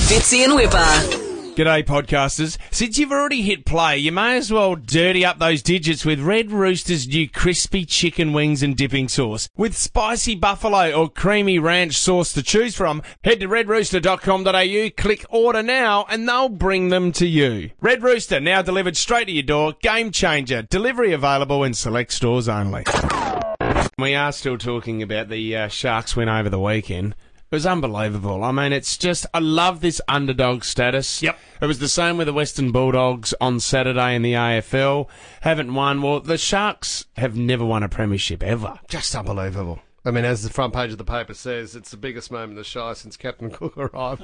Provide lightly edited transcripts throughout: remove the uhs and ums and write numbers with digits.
Fitzy and Whipper. G'day, podcasters. Since you've already hit play, you may as well dirty up those digits with Red Rooster's new crispy chicken wings and dipping sauce. With spicy buffalo or creamy ranch sauce to choose from, head to redrooster.com.au, click order now, and they'll bring them to you. Red Rooster, now delivered straight to your door. Game changer. Delivery available in select stores only. We are still talking about the Sharks win over the weekend. It was unbelievable. I mean, it's just, I love this underdog status. Yep. It was the same with the Western Bulldogs on Saturday in the AFL. Haven't won. Well, the Sharks have never won a premiership ever. Just unbelievable. I mean, as the front page of the paper says, it's the biggest moment in the Shire since Captain Cook arrived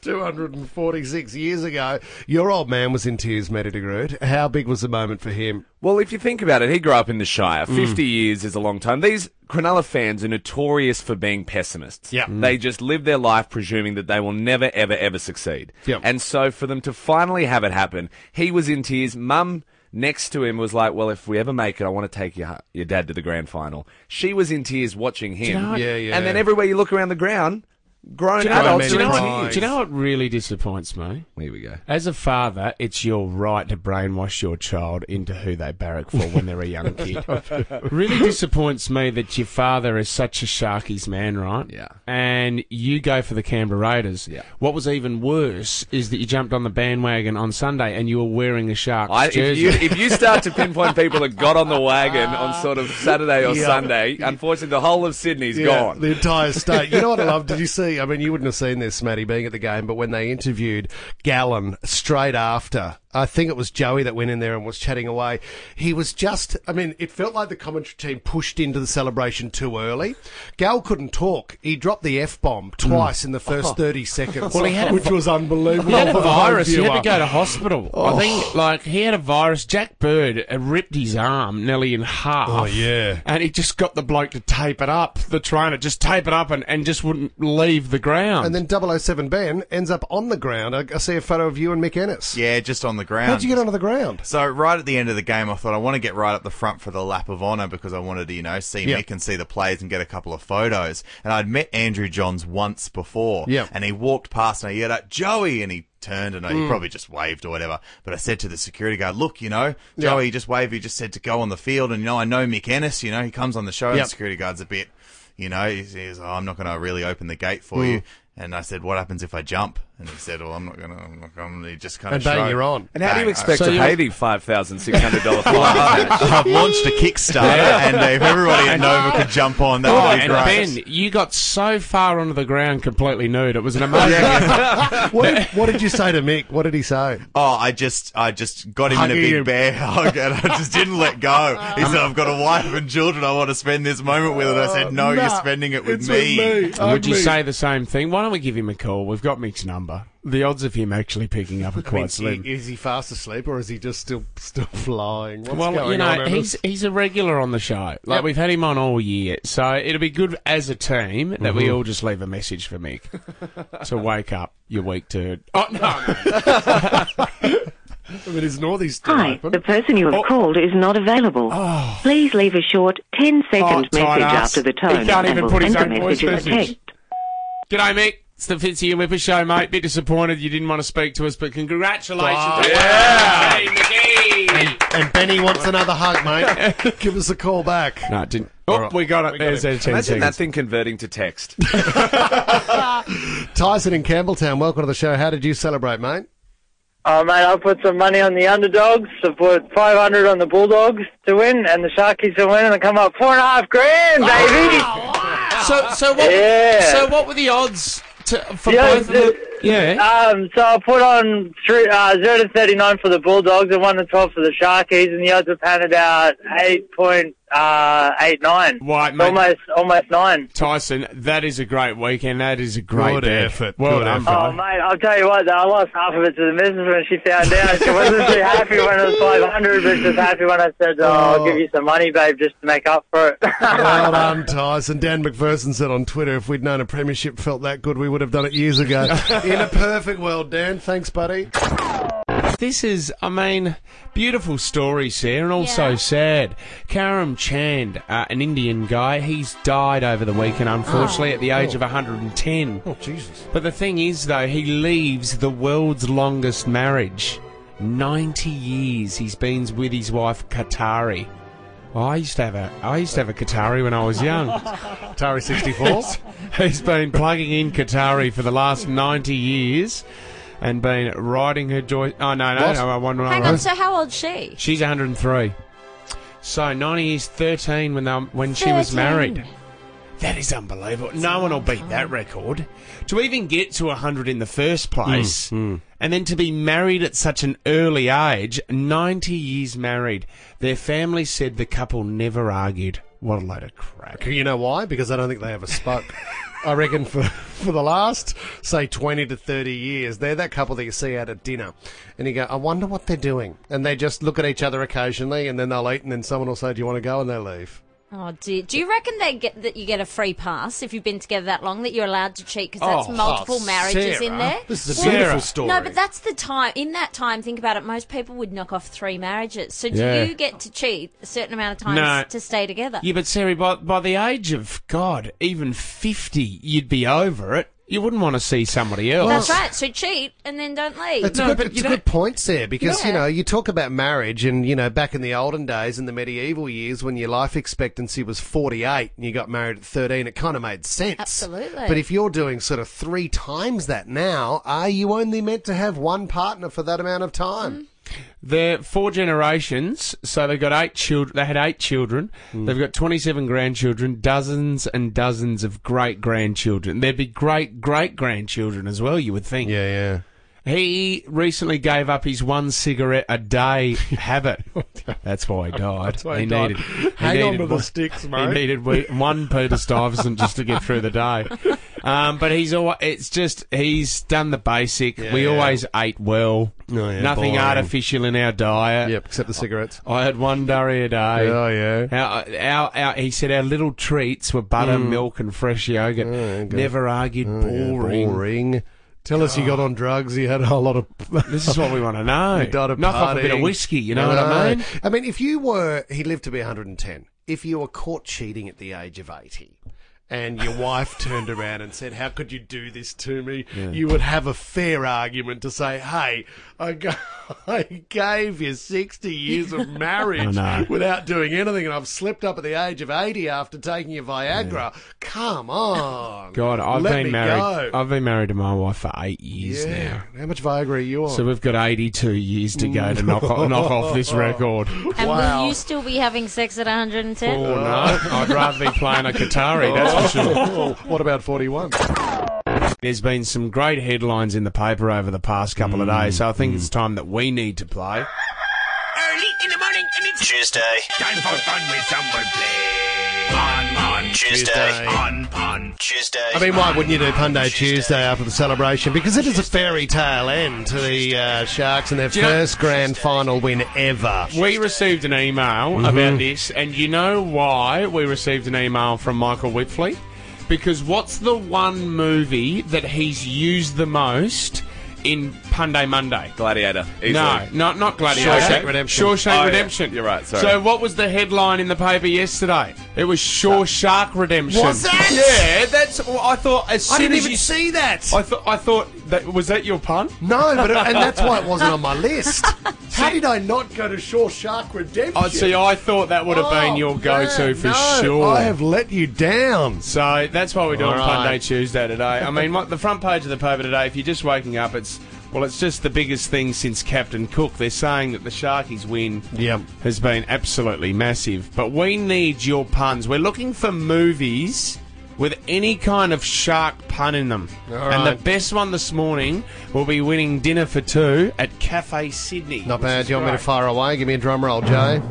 246 years ago. Your old man was in tears, Matty de Groot. How big was the moment for him? Well, if you think about it, he grew up in the Shire. 50 years is a long time. These Cronulla fans are notorious for being pessimists. Yeah. They just live their life presuming that they will never, ever, ever succeed. Yep. And so for them to finally have it happen, he was in tears. Mum next to him was like, well, if we ever make it, I want to take your dad to the grand final. She was in tears watching him. Do you know what? Yeah. And then everywhere you look around the ground, grown adults Do you are know in what, tears. do you know what really disappoints me? Here we go. As a father, it's your right to brainwash your child into who they barrack for when they're a young kid. Really disappoints me that your father is such a Sharkies man, right? Yeah. And you go for the Canberra Raiders. Yeah. What was even worse is that you jumped on the bandwagon on Sunday and you were wearing a Sharks If jersey. you start to pinpoint people that got on the wagon on sort of Saturday or Yeah. Sunday, unfortunately the whole of Sydney's gone. The entire state. You know what I love? Did you see? I mean, you wouldn't have seen this, Matty, being at the game, but when they interviewed Gallen straight after, I think it was Joey that went in there and was chatting away. He was just, I mean, it felt like the commentary team pushed into the celebration too early. Gal couldn't talk. He dropped the F-bomb twice in the first 30 seconds, Well, he had which was unbelievable. He had a for the home virus. He had viewer. to go to hospital. I think, like, he had a virus. Jack Bird ripped his arm nearly in half. Oh, yeah. And he just got the bloke to tape it up, the trainer, just tape it up and just wouldn't leave the ground. And then 007 Ben ends up on the ground. I see a photo of you and Mick Ennis. Yeah, just on the ground. How'd you get onto the ground? So right at the end of the game, I thought I want to get right up the front for the lap of honour because I wanted to, see Yep. Mick and see the players and get a couple of photos. And I'd met Andrew Johns once before. Yep. And he walked past and I yelled out, Joey! And he turned and he probably just waved or whatever. But I said to the security guard, look, Joey just waved. He just said to go on the field. And, I know Mick Ennis, he comes on the show. Yep. And the security guard's a bit, he says, I'm not going to really open the gate for you. And I said, what happens if I jump? And he said, well, I'm not going to. He just kind And of bang, you're on. And how do you expect So to you- pay the $5,600 fine? I've launched a Kickstarter, and if everybody at Nova could jump on, that would be and great. Ben, you got so far onto the ground completely nude. It was an amazing... What did you say to Mick? What did he say? Oh, I just got him in a Hugging big him. bear hug, and I just didn't let go. He said, I've got a wife and children. I want to spend this moment with. And I said, no, you're spending it with it's me. With me. Would you Ugly. say the same thing? Why don't we give him a call? We've got Mick's number. The odds of him actually picking up are I mean, quite slim. is he fast asleep or is he just still flying? What's Well, going on? he's a regular on the show. Like, Yep. we've had him on all year. So it'll be good as a team that we all just leave a message for Mick to wake up, you weak turd. Oh, no. I mean, is Northie's still Hi, open? the person you have called is not available. Please leave a short 10-second tight message ass. after the tone He can't and even we'll put his send the own voice message as a message. text. G'day, Mick. It's the Fitzy and Whipper show, mate. Bit disappointed you didn't want to speak to us, but congratulations. Oh, yeah. Hey, Mickey. And Benny wants another hug, mate. Give us a call back. No, it didn't. Oh, we got it. There's our 10 Imagine seconds. that thing converting to text. Tyson in Campbelltown, welcome to the show. How did you celebrate, mate? Oh, mate, I put some money on the underdogs. I put 500 on the Bulldogs to win and the Sharkies to win, and I come up $4.5 grand, baby. So what? Yeah. So what were the odds for Yeah, both of them? Yeah. So I put on 0 to 39 for the Bulldogs and 1 to 12 for the Sharkies, and the odds are panning out 8.89. Right, mate. Almost 9. Tyson, that is a great weekend. That is a great Good bet. effort. Well Good done, effort. bro. Oh, mate, I'll tell you what, though, I lost half of it to the missus when she found out. She wasn't too happy when it was 500, but she was happy when I said, I'll give you some money, babe, just to make up for it. Well done, Tyson. Dan McPherson said on Twitter, if we'd known a premiership felt that good, we would have done it years ago. In a perfect world, Dan. Thanks, buddy. this is, I mean, beautiful story, Sarah, and also Yeah. sad. Karam Chand, an Indian guy, he's died over the weekend, unfortunately, at the age of 110. Oh, Jesus. But the thing is, though, he leaves the world's longest marriage. 90 years he's been with his wife, Qatari. Oh, I used to have a Qatari when I was young. Atari 64. He's been plugging in Qatari for the last 90 years and been riding her joy. Oh, no, What? I want to Hang on, so how old's she? She's 103. So 90 years, 13 when she was 13. married. That is unbelievable. No one will beat that record. To even get to 100 in the first place, and then to be married at such an early age, 90 years married. Their family said the couple never argued. What a load of crap. You know why? Because I don't think they ever spoke. I reckon for the last, say, 20 to 30 years, they're that couple that you see out at dinner. And you go, I wonder what they're doing. And they just look at each other occasionally, and then they'll eat, and then someone will say, do you want to go? And they'll leave. Oh dear. Do you reckon that you get a free pass if you've been together that long, that you're allowed to cheat because that's multiple marriages in Sarah, there? This is a Sarah. beautiful story. No, but that's the time. In that time, think about it, most people would knock off 3 marriages. So do Yeah. you get to cheat a certain amount of times No. to stay together? Yeah, but Sarah, by the age of, God, even 50, you'd be over it. You wouldn't want to see somebody else. That's right. So cheat and then don't leave. It's No, a but good, you it's a don't- good point, Sarah, because, Yeah. you know, you talk about marriage and, you know, back in the olden days, in the medieval years, when your life expectancy was 48 and you got married at 13, it kind of made sense. Absolutely. But if you're doing sort of 3 times that now, are you only meant to have one partner for that amount of time? They're 4 generations, so they've got 8 children. They had 8 children. They've got 27 grandchildren, dozens and dozens of great-grandchildren. There'd be great-great-grandchildren as well, you would think. Yeah. He recently gave up his 1 cigarette a day habit. That's why he died. That's why he died. Hang on to the sticks, He mate. needed one Peter Stuyvesant just to get through the day. But he's done the basic. Yeah, we yeah. always ate well. Oh, yeah, Nothing boring. artificial in our diet. Yep, except the cigarettes. I had 1 durry a day. Oh, yeah. He said our little treats were butter, milk, and fresh yogurt. good. Never argued. Boring. Tell us you got on drugs, you had a whole lot of... This is what we want to know. You died of Knock off a bit of partying. whiskey, you know what I mean? I mean, if you were... He lived to be 110. If you were caught cheating at the age of 80... and your wife turned around and said, how could you do this to me? You would have a fair argument to say, hey, I gave you 60 years of marriage without doing anything, and I've slipped up at the age of 80 after taking your Viagra. Come on. God, I've Let been me married. go. I've been married to my wife for 8 years now. How much Viagra are you on? So we've got 82 years to go to knock off this record. and wow. will you still be having sex at 110? Oh, no. I'd rather be playing a Qatari, that's for sure. What about 41? There's been some great headlines in the paper over the past couple of days, so I think it's time that we need to play. Early in the morning and it's Tuesday. Time for fun with some wordplay. Pun Tuesday. Pun Tuesday. I mean, why wouldn't you do Punday Tuesday after the celebration? Because it is a fairy tale end to the Sharks and their you know- first grand final win ever. We received an email about this, and you know why we received an email from Michael Whitfleet? Because what's the one movie that he's used the most in Punday Monday? Gladiator. Easily. No, not Gladiator. Shawshank Redemption. Shawshank Oh, yeah. Redemption. You're right, sorry. So what was the headline in the paper yesterday? It was Shawshank Redemption. Was that? Yeah, that's. Well, I thought as soon I didn't as even you see that. I thought that was that your pun? No, but and that's why it wasn't on my list. How did I not go to Shawshank Redemption? Oh, see, I thought that would have been your go-to man, for no, sure. I have let you down. So that's why we're doing All right. Punday Tuesday today. I mean, the front page of the paper today, if you're just waking up, it's just the biggest thing since Captain Cook. They're saying that the Sharkies win Yep. has been absolutely massive. But we need your puns. We're looking for movies with any kind of shark pun in them. All And right. the best one this morning will be winning dinner for 2 at Cafe Sydney. Not which bad. is Do you want me to great. fire away? Give me a drum roll, Jay.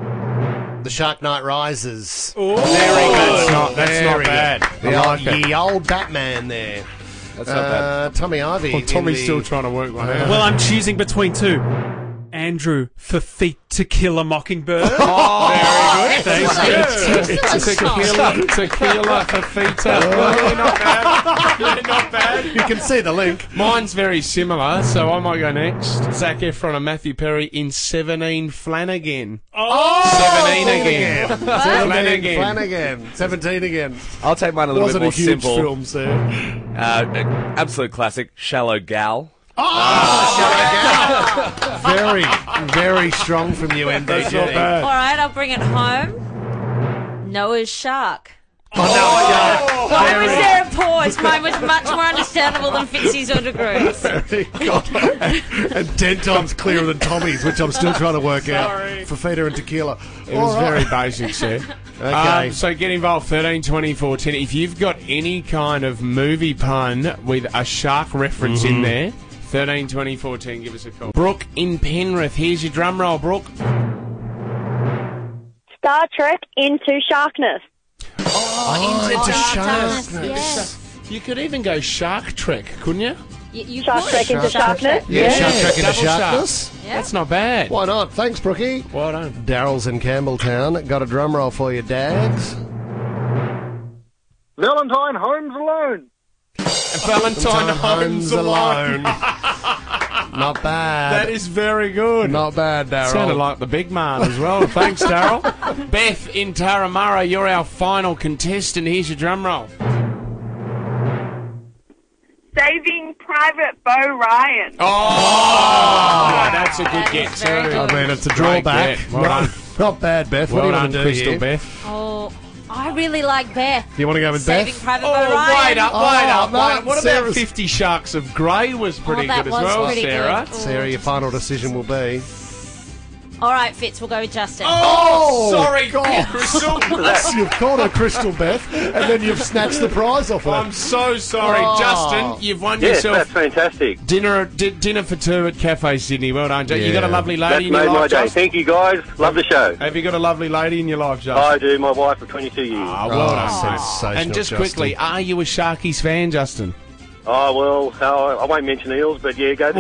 The Shark Knight Rises. Oh, that's not Very bad. good. I like it. Ye old Batman there. That's not bad. Tommy Ivy. Well, Tommy's in still the- trying to work one out. Well, I'm choosing between 2. Andrew for Feet to Kill a Mockingbird. Oh, very good. Thank you. Tequila for Fita. Really not bad. Really not bad. You can see the link. Mine's very similar, so I might go next. Zac Efron and Matthew Perry in 17 Flanagan. 17 again. 17 Flanagan. 17 again. I'll take mine a little Wasn't bit more a huge simple. film, sir. Absolute classic, Shallow Gal. Very, very strong from you, NDG. All right, I'll bring it home. Noah's Shark. Oh, no, Why was there a pause? Mine was much more understandable than Fitzy's or DeGroove's. And 10 times clearer than Tommy's, which I'm still trying to work out for Feta and Tequila. It was very basic, sir. Okay. So get involved, 13 24 10. If you've got any kind of movie pun with a shark reference in there, 13 24 10, give us a call. Brooke in Penrith, here's your drum roll, Brooke. Star Trek Into Sharkness. Into Sharkness. Yes. You could even go Shark Trek, couldn't you? You Shark could. Trek Into Sharkness. Yeah, Shark Trek into double Sharkness. Yeah. That's not bad. Why not? Thanks, Brookie. Well done. Daryl's in Campbelltown. Got a drum roll for you, Dags. Valentine Holmes Alone. Valentine Holmes alone. Not bad. That is very good. Not bad, Daryl. Sounded like the big man as well. Thanks, Daryl. Beth in Taramara, you're our final contestant. Here's your drum roll. Saving Private Bo Ryan. Oh, that's a good That get is very too. good. I mean, it's a drawback. Great bet. Well done. Not bad, Beth. Well what do you done, want to do Crystal here? Beth. Oh, I really like Beth. Do you want to go with Saving Beth? Private Oh, Bo Ryan. wait up. no, What about Sarah's- 50 Sharks of Grey was pretty that good as was well, pretty Sarah. good. Sarah, your final decision will be... All right, Fitz, we'll go with Justin. Oh, sorry, God. Crystal. You've called her Crystal Beth, and then you've snatched the prize off her. I'm so sorry. Oh. Justin, you've won Yes, yourself that's fantastic. dinner for two at Cafe Sydney. Well done, Justin. You got a Yeah. lovely That's lady in made your my life, day. Justin? Thank you, guys. Love the show. Have you got a lovely lady in your life, Justin? I do. My wife for 22 years. Ah, well done. sensational, And just Justin. quickly, are you a Sharkies fan, Justin? Oh, well, I won't mention Eels, but yeah, go the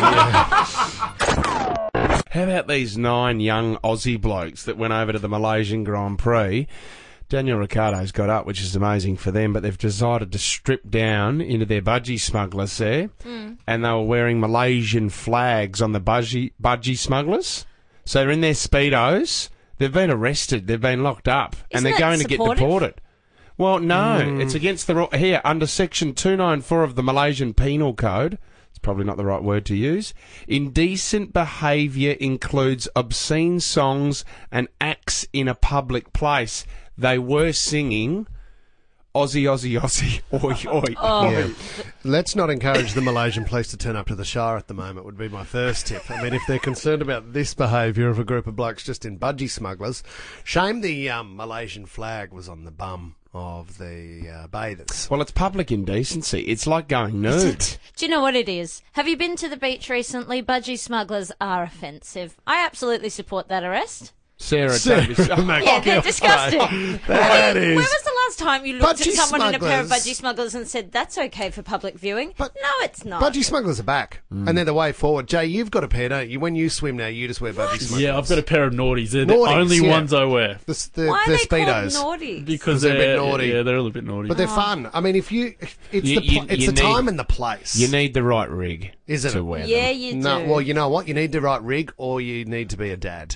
Sharkies. How about these 9 young Aussie blokes that went over to the Malaysian Grand Prix? Daniel Ricciardo's got up, which is amazing for them, but they've decided to strip down into their budgie smugglers there, and they were wearing Malaysian flags on the budgie smugglers. So they're in their Speedos. They've been arrested. They've been locked up, and Isn't they're that going to get supportive? deported. Well, no, it's against the here under Section 294 of the Malaysian Penal Code. It's probably not the right word to use. Indecent behaviour includes obscene songs and acts in a public place. They were singing Aussie, Aussie, Aussie, oi, oi. Yeah. Let's not encourage the Malaysian police to turn up to the Shire at the moment, would be my first tip. I mean, if they're concerned about this behaviour of a group of blokes just in budgie smugglers, shame the Malaysian flag was on the bum of the bathers. Well, it's public indecency. It's like going nude. Do you know what it is? Have you been to the beach recently? Budgie smugglers are offensive. I absolutely support that arrest. Sarah Davis. Yeah, they're disgusting. That When is... was the last time you looked Budgie at someone in a pair of smugglers. budgie smugglers and said, that's okay for public viewing? But- no, it's not. Budgie smugglers are back, and they're the way forward. Jay, you've got a pair, don't you? When you swim now, you just wear budgie smugglers. Yeah, I've got a pair of naughties. They're Naughties, the only yeah. ones I wear. Why are They're they Speedos. called naughty? Because they're a bit naughty. Yeah, they're a little bit naughty. But they're fun. I mean, if you... It's You- you the need- time and the place. You need the right rig Isn't to it? wear Yeah, them. you do. No, well, you know what? You need the right rig, or you need to be a dad.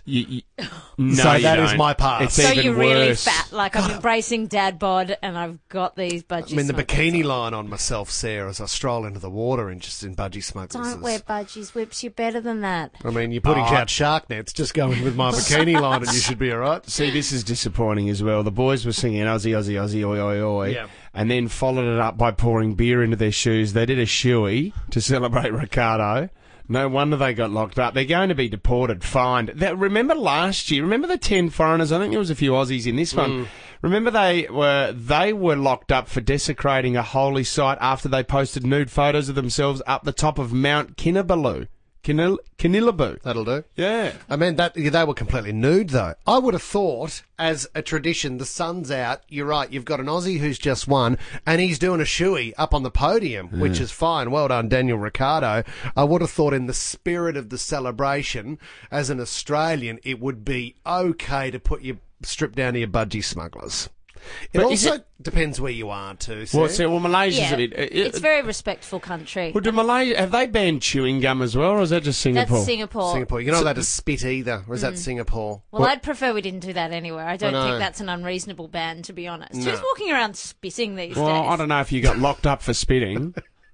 No, So you that is don't. my path. It's So even you're really worse. fat. Like, I'm embracing dad bod and I've got these budgie I mean, the smugglers bikini on. line on myself, Sarah, as I stroll into the water and just in budgie smugglers. Don't wear budgies, whips. You're better than that. I mean, you're putting out shark nets. Just go in with my bikini line and you should be all right. See, this is disappointing as well. The boys were singing Aussie, Aussie, Aussie, oi, oi, oi, Yeah. and then followed it up by pouring beer into their shoes. They did a shoey to celebrate Ricardo. No wonder they got locked up. They're going to be deported, fined. Remember last year? Remember the 10 foreigners? I think there was a few Aussies in this one. Remember they were locked up for desecrating a holy site after they posted nude photos of themselves up the top of Mount Kinabalu. Kinilabu. That'll do. Yeah. I mean, they were completely nude, though. I would have thought, as a tradition, the sun's out. You're right. You've got an Aussie who's just won, and he's doing a shoey up on the podium, which is fine. Well done, Daniel Ricciardo. I would have thought, in the spirit of the celebration, as an Australian, it would be okay to put your strip down to your budgie smugglers. It also depends where you are too. Well, Malaysia's a bit. It's a very respectful country. Well, do Malaysia have they banned chewing gum as well, or is that just Singapore? That's Singapore. Singapore. You're not allowed to spit either, or is that Singapore? Well, I'd prefer we didn't do that anywhere. I don't think that's an unreasonable ban, to be honest. Who's walking around spitting these days? Well, I don't know if you got locked up for spitting.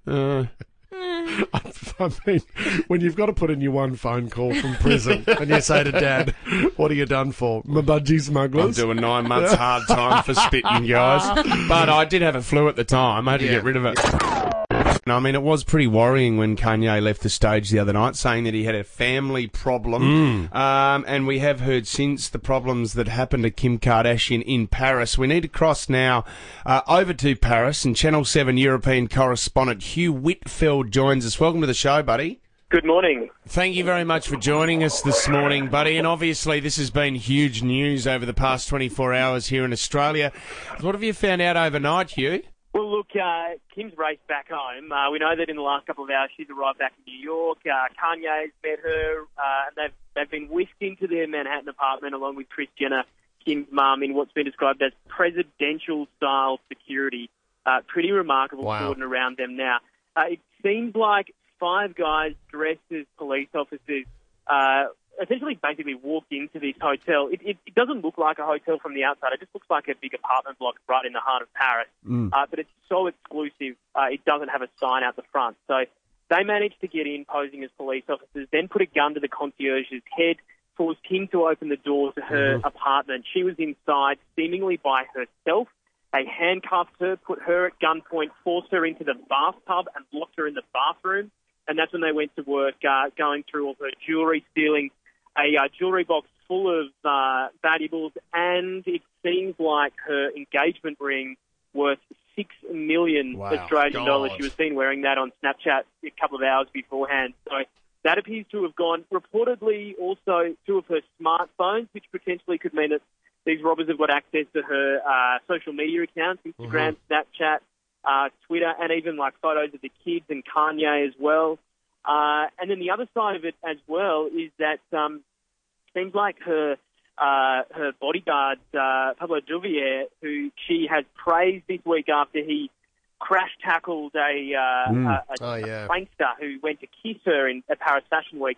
I mean, when you've got to put in your one phone call from prison and you say to Dad, what are you done for? My budgie smugglers? I'm doing 9 months hard time for spitting, guys. But I did have a flu at the time. I had to get rid of it. I mean, it was pretty worrying when Kanye left the stage the other night, saying that he had a family problem. And we have heard since the problems that happened to Kim Kardashian in Paris. We need to cross now over to Paris, and Channel 7 European correspondent Hugh Whitfield joins us. Welcome to the show, buddy. Good morning. Thank you very much for joining us this morning, buddy. And obviously this has been huge news over the past 24 hours here in Australia. What have you found out overnight, Hugh? Well, look, Kim's raced back home. We know that in the last couple of hours she's arrived back in New York. Kanye's met her, and they've been whisked into their Manhattan apartment along with Kris Jenner, Kim's mum, in what's been described as presidential-style security. Pretty remarkable cordon around them now. It seems like 5 guys dressed as police officers essentially basically walked into this hotel. It doesn't look like a hotel from the outside. It just looks like a big apartment block right in the heart of Paris. But it's so exclusive, it doesn't have a sign out the front. So they managed to get in posing as police officers, then put a gun to the concierge's head, forced him to open the door to her apartment. She was inside, seemingly by herself. They handcuffed her, put her at gunpoint, forced her into the bathtub and locked her in the bathroom. And that's when they went to work, going through all her jewellery, stealing a jewellery box full of valuables, and it seems like her engagement ring worth $6 million Australian dollars. She was seen wearing that on Snapchat a couple of hours beforehand. So that appears to have gone. Reportedly, also 2 of her smartphones, which potentially could mean that these robbers have got access to her social media accounts, Instagram, Snapchat, Twitter, and even like photos of the kids and Kanye as well. And then the other side of it as well is that seems like her bodyguard, Pablo Duvier, who she has praised this week after he crash-tackled a prankster who went to kiss her at Paris Fashion Week.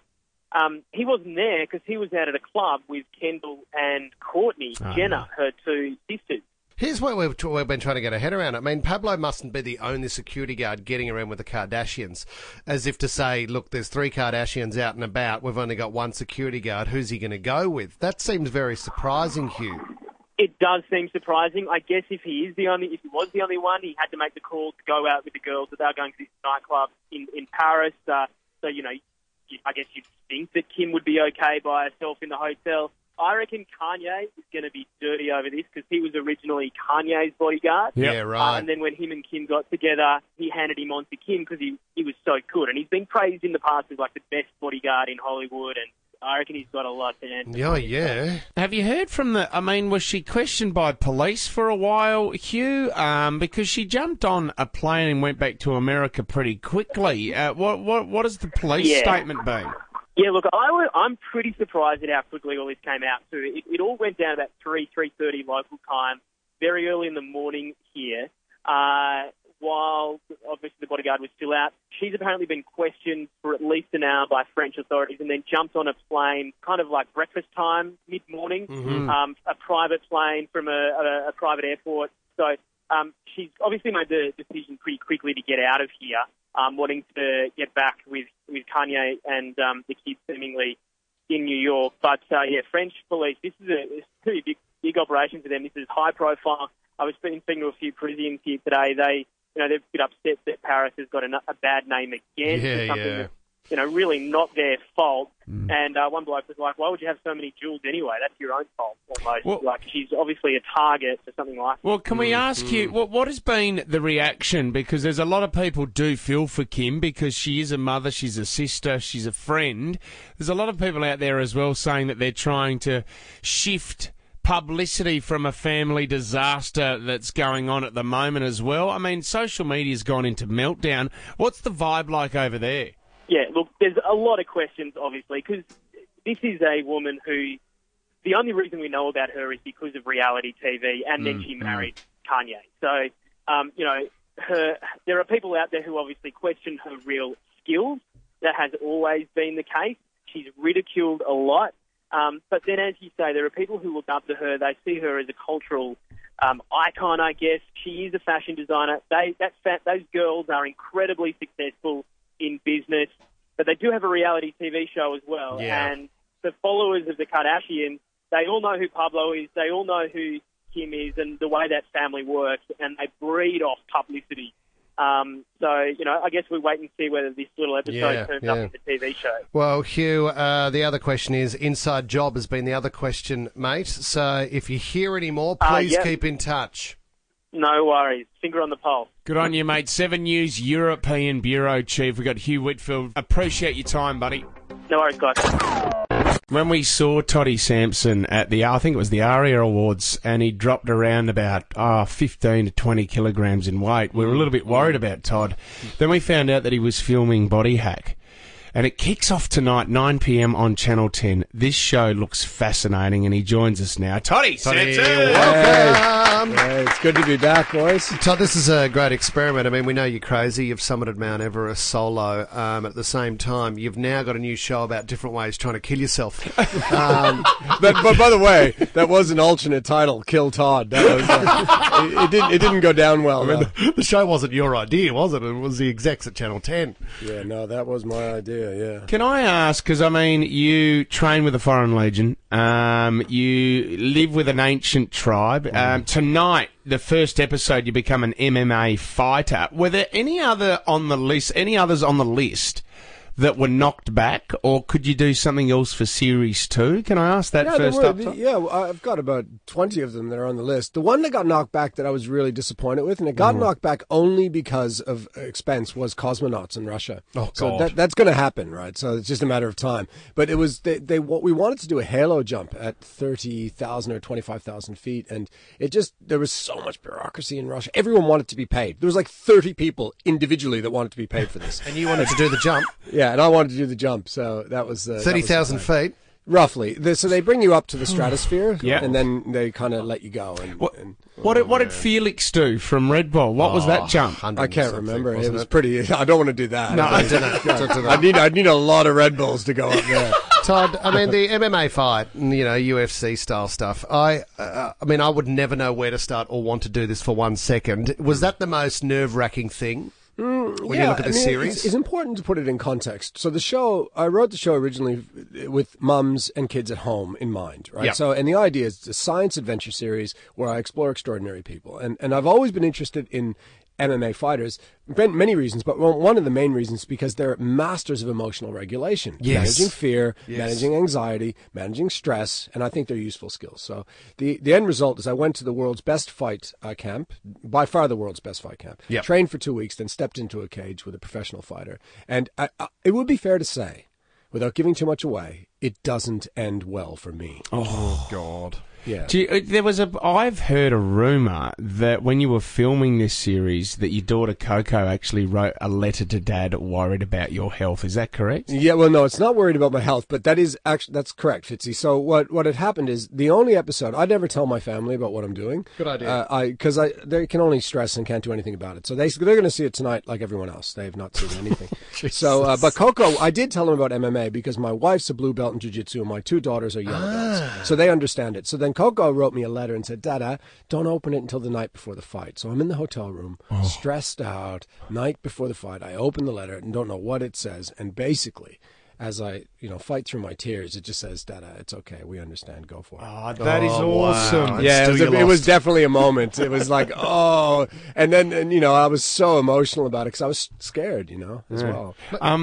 He wasn't there because he was out at a club with Kendall and Courtney Jenner, her 2 sisters. Here's what we've been trying to get our head around. I mean, Pablo mustn't be the only security guard getting around with the Kardashians, as if to say, look, there's 3 Kardashians out and about. We've only got 1 security guard. Who's he going to go with? That seems very surprising, Hugh. It does seem surprising. I guess if he was the only one, he had to make the call to go out with the girls that they were going to this nightclub in Paris. So, you know, I guess you'd think that Kim would be okay by herself in the hotel. I reckon Kanye is going to be dirty over this because he was originally Kanye's bodyguard. Yeah, right. And then when him and Kim got together, he handed him on to Kim because he was so good. And he's been praised in the past as like the best bodyguard in Hollywood, and I reckon he's got a lot to answer. Yeah. Have you heard from was she questioned by police for a while, Hugh? Because she jumped on a plane and went back to America pretty quickly. What has the police statement been? Yeah, look, I'm pretty surprised at how quickly all this came out, too. It all went down about 3:30 local time, very early in the morning here, while obviously the bodyguard was still out. She's apparently been questioned for at least an hour by French authorities and then jumped on a plane, kind of like breakfast time, mid-morning, a private plane from a private airport. So she's obviously made the decision pretty quickly to get out of here, wanting to get back with Kanye and the kids seemingly in New York. But, French police, this is a pretty big operation for them. This is high profile. I was speaking to a few Parisians here today. They're a bit upset that Paris has got a bad name again. Yeah. really not their fault. And one bloke was like, why would you have so many jewels anyway? That's your own fault, almost. Well, like, she's obviously a target for something like that. Well, can we ask you, what has been the reaction? Because there's a lot of people do feel for Kim because she is a mother, she's a sister, she's a friend. There's a lot of people out there as well saying that they're trying to shift publicity from a family disaster that's going on at the moment as well. I mean, social media's gone into meltdown. What's the vibe like over there? Yeah, look, there's a lot of questions, obviously, because this is a woman who, the only reason we know about her is because of reality TV, and then she married Kanye. So, there are people out there who obviously question her real skills. That has always been the case. She's ridiculed a lot. But then, as you say, there are people who look up to her. They see her as a cultural icon, I guess. She is a fashion designer. Those girls are incredibly successful in business, but they do have a reality TV show as well. Yeah. And the followers of the Kardashians, they all know who Pablo is. They all know who Kim is and the way that family works, and they breed off publicity. I guess we wait and see whether this little episode turns up in the TV show. Well, Hugh, the other question is, inside job has been the other question, mate. So if you hear any more, please keep in touch. No worries. Finger on the pulse. Good on you, mate. 7 News European Bureau Chief. We've got Hugh Whitfield. Appreciate your time, buddy. No worries, guys. When we saw Toddy Sampson at I think it was the ARIA Awards, and he dropped around about 15 to 20 kilograms in weight, we were a little bit worried about Todd. Then we found out that he was filming Body Hack. And it kicks off tonight, 9 p.m. on Channel 10. This show looks fascinating, and he joins us now. Toddy Sampson! Welcome! Hey, it's good to be back, boys. Todd, this is a great experiment. I mean, we know you're crazy. You've summited Mount Everest solo. At the same time, you've now got a new show about different ways trying to kill yourself. But by the way, that was an alternate title, Kill Todd. That was, it didn't go down well. I mean, the show wasn't your idea, was it? It was the execs at Channel 10. Yeah, no, that was my idea. Yeah. Can I ask, because, I mean, you train with the Foreign Legion, you live with an ancient tribe. Tonight, the first episode, you become an MMA fighter. Were there any others on the list that were knocked back, or could you do something else for Series 2? Can I ask that first up? Yeah, I've got about 20 of them that are on the list. The one that got knocked back that I was really disappointed with, and it got knocked back only because of expense, was Cosmonauts in Russia. Oh, God. So that's going to happen, right? So it's just a matter of time. But it was, we wanted to do a halo jump at 30,000 or 25,000 feet, and there was so much bureaucracy in Russia. Everyone wanted to be paid. There was like 30 people individually that wanted to be paid for this. And you wanted to do the jump? Yeah, and I wanted to do the jump, so that was 30,000 feet. Roughly. So they bring you up to the stratosphere, and then they kind of let you go. What did Felix do from Red Bull? What was that jump? I can't remember. It was pretty. I don't want to do that. No, I need a lot of Red Bulls to go up there. Todd, I mean, the MMA fight, UFC style stuff, I mean, I would never know where to start or want to do this for 1 second. Was that the most nerve-wracking thing? When you look at the series? It's important to put it in context. So I wrote the show originally with mums and kids at home in mind, right? Yep. So, and the idea is a science adventure series where I explore extraordinary people. And I've always been interested in MMA fighters, many reasons, but one of the main reasons is because they're masters of emotional regulation, managing fear, managing anxiety, managing stress, and I think they're useful skills. So the end result is I went to the world's best fight camp, by far the world's best fight camp, trained for 2 weeks, then stepped into a cage with a professional fighter. And it would be fair to say, without giving too much away, it doesn't end well for me. Oh, God. Yeah. I've heard a rumour that when you were filming this series, that your daughter Coco actually wrote a letter to Dad worried about your health. Is that correct? Yeah, well, no, it's not worried about my health, but that's correct, Fitzy. So what had happened is the only episode, I'd never tell my family about what I'm doing. Good idea. Because they can only stress and can't do anything about it. So they're going to see it tonight like everyone else. They have not seen anything. So, but Coco, I did tell them about MMA because my wife's a blue belt in jiu-jitsu and my 2 daughters are yellow belts. So they understand it. So then Coco wrote me a letter and said, Dada, don't open it until the night before the fight. So I'm in the hotel room, stressed out, night before the fight. I open the letter and don't know what it says. And basically, as I fight through my tears, it just says, Dada, it's okay. We understand. Go for it. Oh, that is awesome. Wow. Yeah, it was definitely a moment. It was like, and I was so emotional about it because I was scared, as well.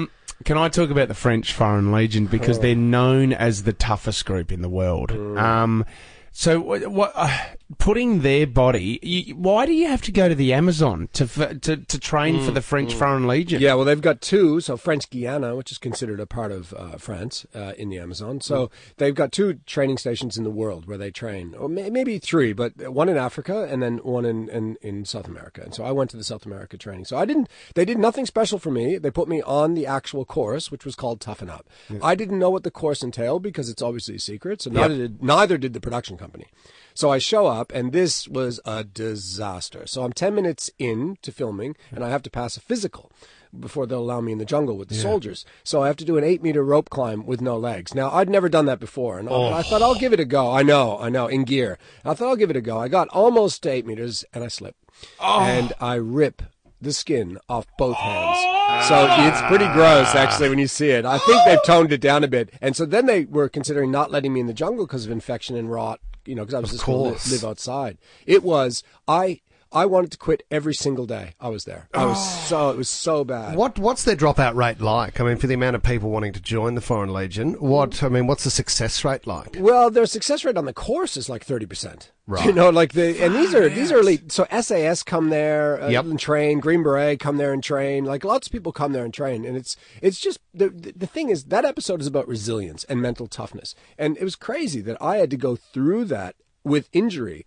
Can I talk about the French Foreign Legion because they're known as the toughest group in the world. So, what putting their body? Why do you have to go to the Amazon to train for the French Foreign Legion? Yeah, well, they've got two. So French Guiana, which is considered a part of France in the Amazon. So they've got 2 training stations in the world where they train, or maybe 3, but one in Africa and then one in South America. And so I went to the South America training. So they did nothing special for me. They put me on the actual course, which was called Toughen Up. Yeah. I didn't know what the course entailed because it's obviously a secret. So neither did the production company. So I show up, and this was a disaster. So I'm 10 minutes into filming, and I have to pass a physical before they'll allow me in the jungle with the soldiers. So I have to do an 8-meter rope climb with no legs. Now, I'd never done that before, and I thought, I'll give it a go. I know, in gear. I thought, I'll give it a go. I got almost to 8 meters, and I slip. And I rip the skin off both hands. So it's pretty gross, actually, when you see it. I think they've toned it down a bit. And so then they were considering not letting me in the jungle because of infection and rot, because I was just going to live outside. It was, I wanted to quit every single day I was there. It was so bad. What's their dropout rate like? I mean, for the amount of people wanting to join the Foreign Legion, what's the success rate like? Well, their success rate on the course is like 30%. Right. These are elite. So SAS come there and train. Green Beret come there and train. Like lots of people come there and train, and it's just the thing is that episode is about resilience and mental toughness, and it was crazy that I had to go through that with injury.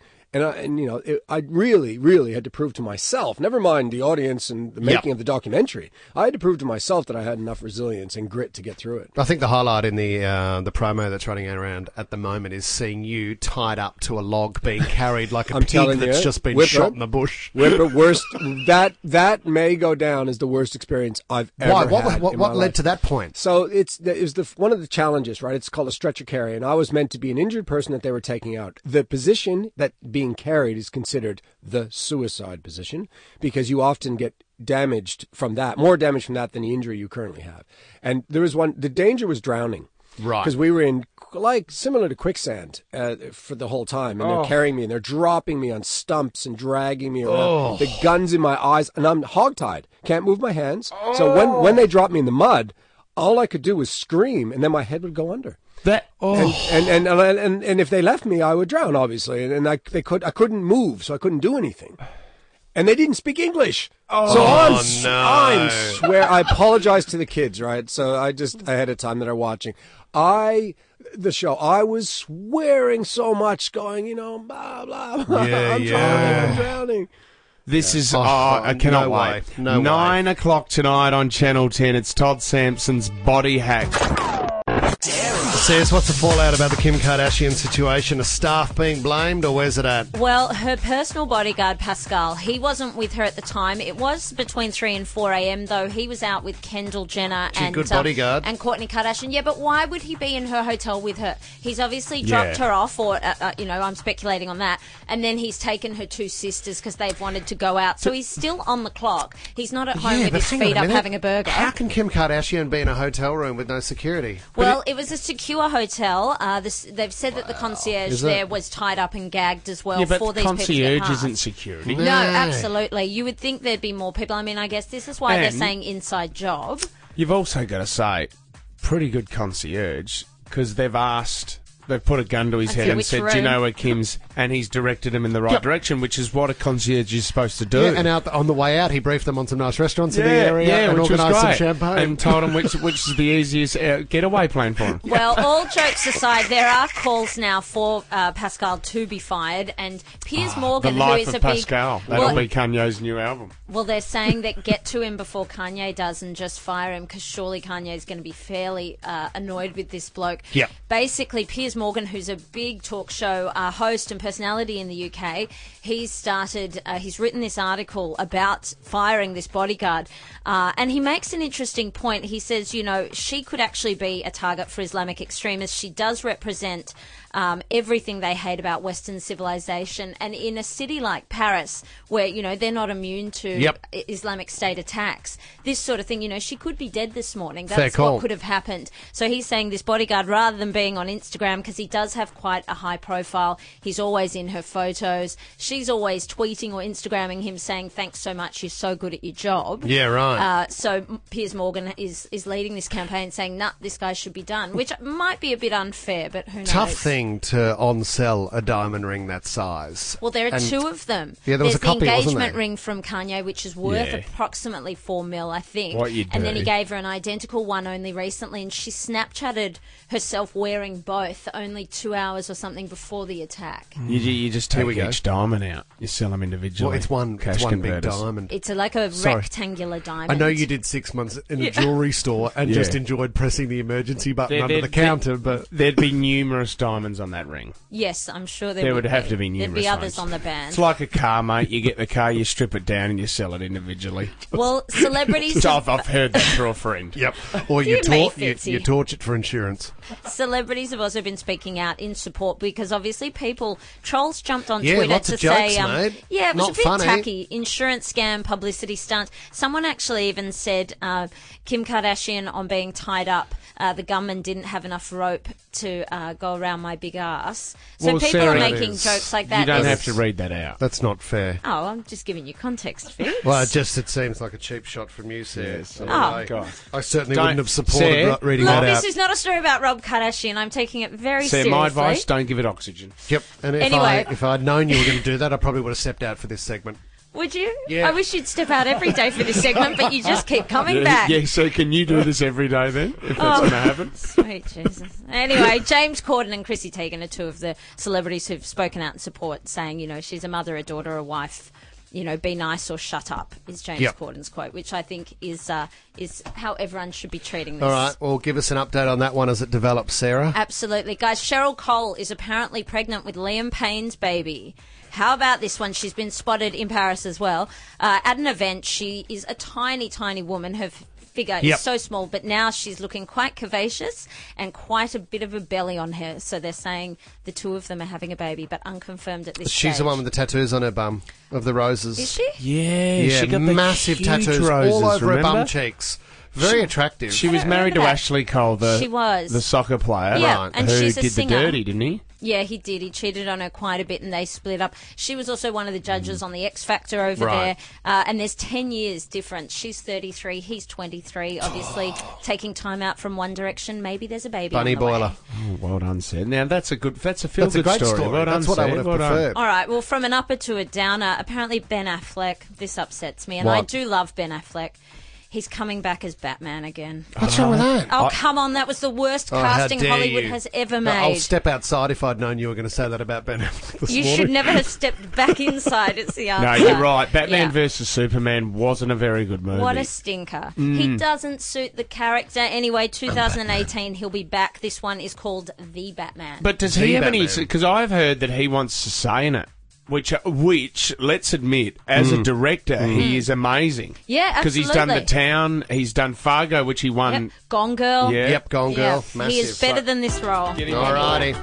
I really, really had to prove to myself, never mind the audience and the making of the documentary, I had to prove to myself that I had enough resilience and grit to get through it. I think the highlight in the promo that's running around at the moment is seeing you tied up to a log being carried like a pig that's just been shot in the bush. Worst, that may go down as the worst experience I've ever had. What led to that point? So it was one of the challenges, right? It's called a stretcher carry, and I was meant to be an injured person that they were taking out. The position that being carried is considered the suicide position because you often get damaged from that, more damage from that than the injury you currently have. And there was the danger was drowning. Right. Because we were in, similar to quicksand for the whole time. And they're carrying me and they're dropping me on stumps and dragging me around. The gun's in my eyes and I'm hogtied. Can't move my hands. So when they dropped me in the mud, all I could do was scream and then my head would go under. And if they left me, I would drown, obviously. And I couldn't move, so I couldn't do anything. And they didn't speak English. I apologize to the kids, right? So I ahead of time that are watching. I was swearing so much, going, blah, blah, blah. I'm drowning. This is, I cannot wait. 9 o'clock tonight on Channel 10. It's Todd Sampson's Body Hack. Says, what's the fallout about the Kim Kardashian situation? Are staff being blamed, or where's it at? Well, her personal bodyguard, Pascal, he wasn't with her at the time. It was between 3 and 4 a.m., though. He was out with Kendall Jenner and bodyguard. And Kourtney Kardashian. Yeah, but why would he be in her hotel with her? He's obviously dropped her off, or, I'm speculating on that. And then he's taken her 2 sisters because they've wanted to go out. So he's still on the clock. He's not at home with his feet up having a burger. How can Kim Kardashian be in a hotel room with no security? Well, it was a secure hotel. They've said that the concierge there was tied up and gagged as well for these people to get concierge isn't security. No, absolutely. You would think there'd be more people. I mean, I guess this is why they're saying inside job. You've also got to say, pretty good concierge, because they've put a gun to his head and said, do you know where Kim's? And he's directed him in the right direction, which is what a concierge is supposed to do. Yeah, and on the way out, he briefed them on some nice restaurants in the area and organised some champagne. And told them which is the easiest getaway plan for him. Well, all jokes aside, there are calls now for Pascal to be fired. And Piers Morgan, The Life who is of Pascal. That'll be Kanye's new album. Well, they're saying that get to him before Kanye does and just fire him, because surely Kanye's going to be fairly annoyed with this bloke. Yeah. Basically, Piers Morgan, who's a big talk show host and personality in the UK, he's written this article about firing this bodyguard, and he makes an interesting point. He says, she could actually be a target for Islamic extremists. She does represent everything they hate about Western civilization, and in a city like Paris, where they're not immune to Islamic State attacks, this sort of thing, she could be dead this morning. That's what could have happened. So he's saying this bodyguard, rather than being on Instagram because he does have quite a high profile. He's always in her photos. She's always tweeting or Instagramming him saying, thanks so much, you're so good at your job. Yeah, right. So Piers Morgan is leading this campaign saying, nah, this guy should be done, which might be a bit unfair, but who knows? Tough thing to on-sell a diamond ring that size. Well, there are two of them. Yeah, there was There's a copy, the wasn't engagement there? ring from Kanye, which is worth approximately $4 million, I think. What you and then do. he gave her an identical one only recently, and she Snapchatted herself wearing both only 2 hours or something before the attack. You just Here take we go. each diamond out. You sell them individually. Well, it's one Cash big converters. diamond. It's like a Sorry. rectangular diamond. I know you did 6 months in a jewellery store and just enjoyed pressing the emergency button under the counter, but... There'd be numerous diamonds on that ring. Yes, I'm sure There would have to be There'd numerous be others ones. on the band. It's like a car, mate. You get the car, you strip it down, and you sell it individually. Well, celebrities... I've heard that through a friend. Yep. Or You may, you Fitzy. torch it for insurance. Celebrities have also been speaking out in support because obviously trolls jumped on Yeah, Twitter lots to of jokes, say, mate. yeah, it was Not a bit funny. tacky, insurance scam, publicity stunt. Someone actually even said Kim Kardashian on being tied up, the gunman didn't have enough rope to go around my big ass. So Well, people Sarah, are that making is- jokes like that. You don't There's- have to read that out. That's not fair. Oh, I'm just giving you context, Fitz. Well, it seems like a cheap shot from you, Sarah. Yes. So Oh. God. I certainly Don't- wouldn't have supported Sarah, reading Look, that this out. is not a story about Rob Kardashian. I'm taking it very So seriously. my advice, don't give it oxygen. Yep. And Anyway. if I'd known you were going to do that, I probably would have stepped out for this segment. Would you? Yeah. I wish you'd step out every day for this segment, but you just keep coming back. Yeah, so can you do this every day then, if that's going to happen? Sweet Jesus. Anyway, James Corden and Chrissy Teigen are two of the celebrities who've spoken out in support, saying, you know, she's a mother, a daughter, a wife. You know, be nice or shut up is James Corden's quote, which I think is how everyone should be treating this. All right. Well, give us an update on that one as it develops, Sarah. Absolutely. Guys, Cheryl Cole is apparently pregnant with Liam Payne's baby. How about this one? She's been spotted in Paris as well. At an event, she is a tiny, tiny woman. Her figure is so small, but now she's looking quite curvaceous and quite a bit of a belly on her. So they're saying the two of them are having a baby, but unconfirmed at this stage. She's the one with the tattoos on her bum of the roses. Is she? Yeah, she got the massive huge tattoos roses, all over her bum remember? cheeks. Very attractive. She was don't married to remember that. Ashley Cole, She was. the soccer player, Yeah, right, and who she's a did singer. the dirty, didn't he? Yeah, he did. He cheated on her quite a bit and they split up. She was also one of the judges on the X Factor over Right. there. And there's 10 years difference. She's 33, he's 23. Obviously, taking time out from One Direction. Maybe there's a baby Bunny on the boiler. way. Oh, well done, Sid. Now that's a feel-good That's a great story. story. Well done, That's what I Sid. would have Well done. preferred. All right, well, from an upper to a downer, apparently Ben Affleck, this upsets me. And What? I do love Ben Affleck. He's coming back as Batman again. What's wrong with that? Oh, come on. That was the worst Oh, how casting dare Hollywood you. has ever No, I'll made. step outside if I'd known you were going to say that about Ben Affleck this You morning. should never have stepped back inside. It's the answer. No, you're right. Batman Yeah. versus Superman wasn't a very good movie. What a stinker. Mm. He doesn't suit the character. Anyway, 2018, he'll be back. This one is called The Batman. But does The he have any? Batman. Because I've heard that he wants to say in it. Which, let's admit, as a director, he is amazing. Yeah, Because he's done The absolutely. Town, he's done Fargo, which he won. Yep. Gone Girl. Yeah. Yep, Gone Girl. Yeah. He is Massive. better than this role. All righty.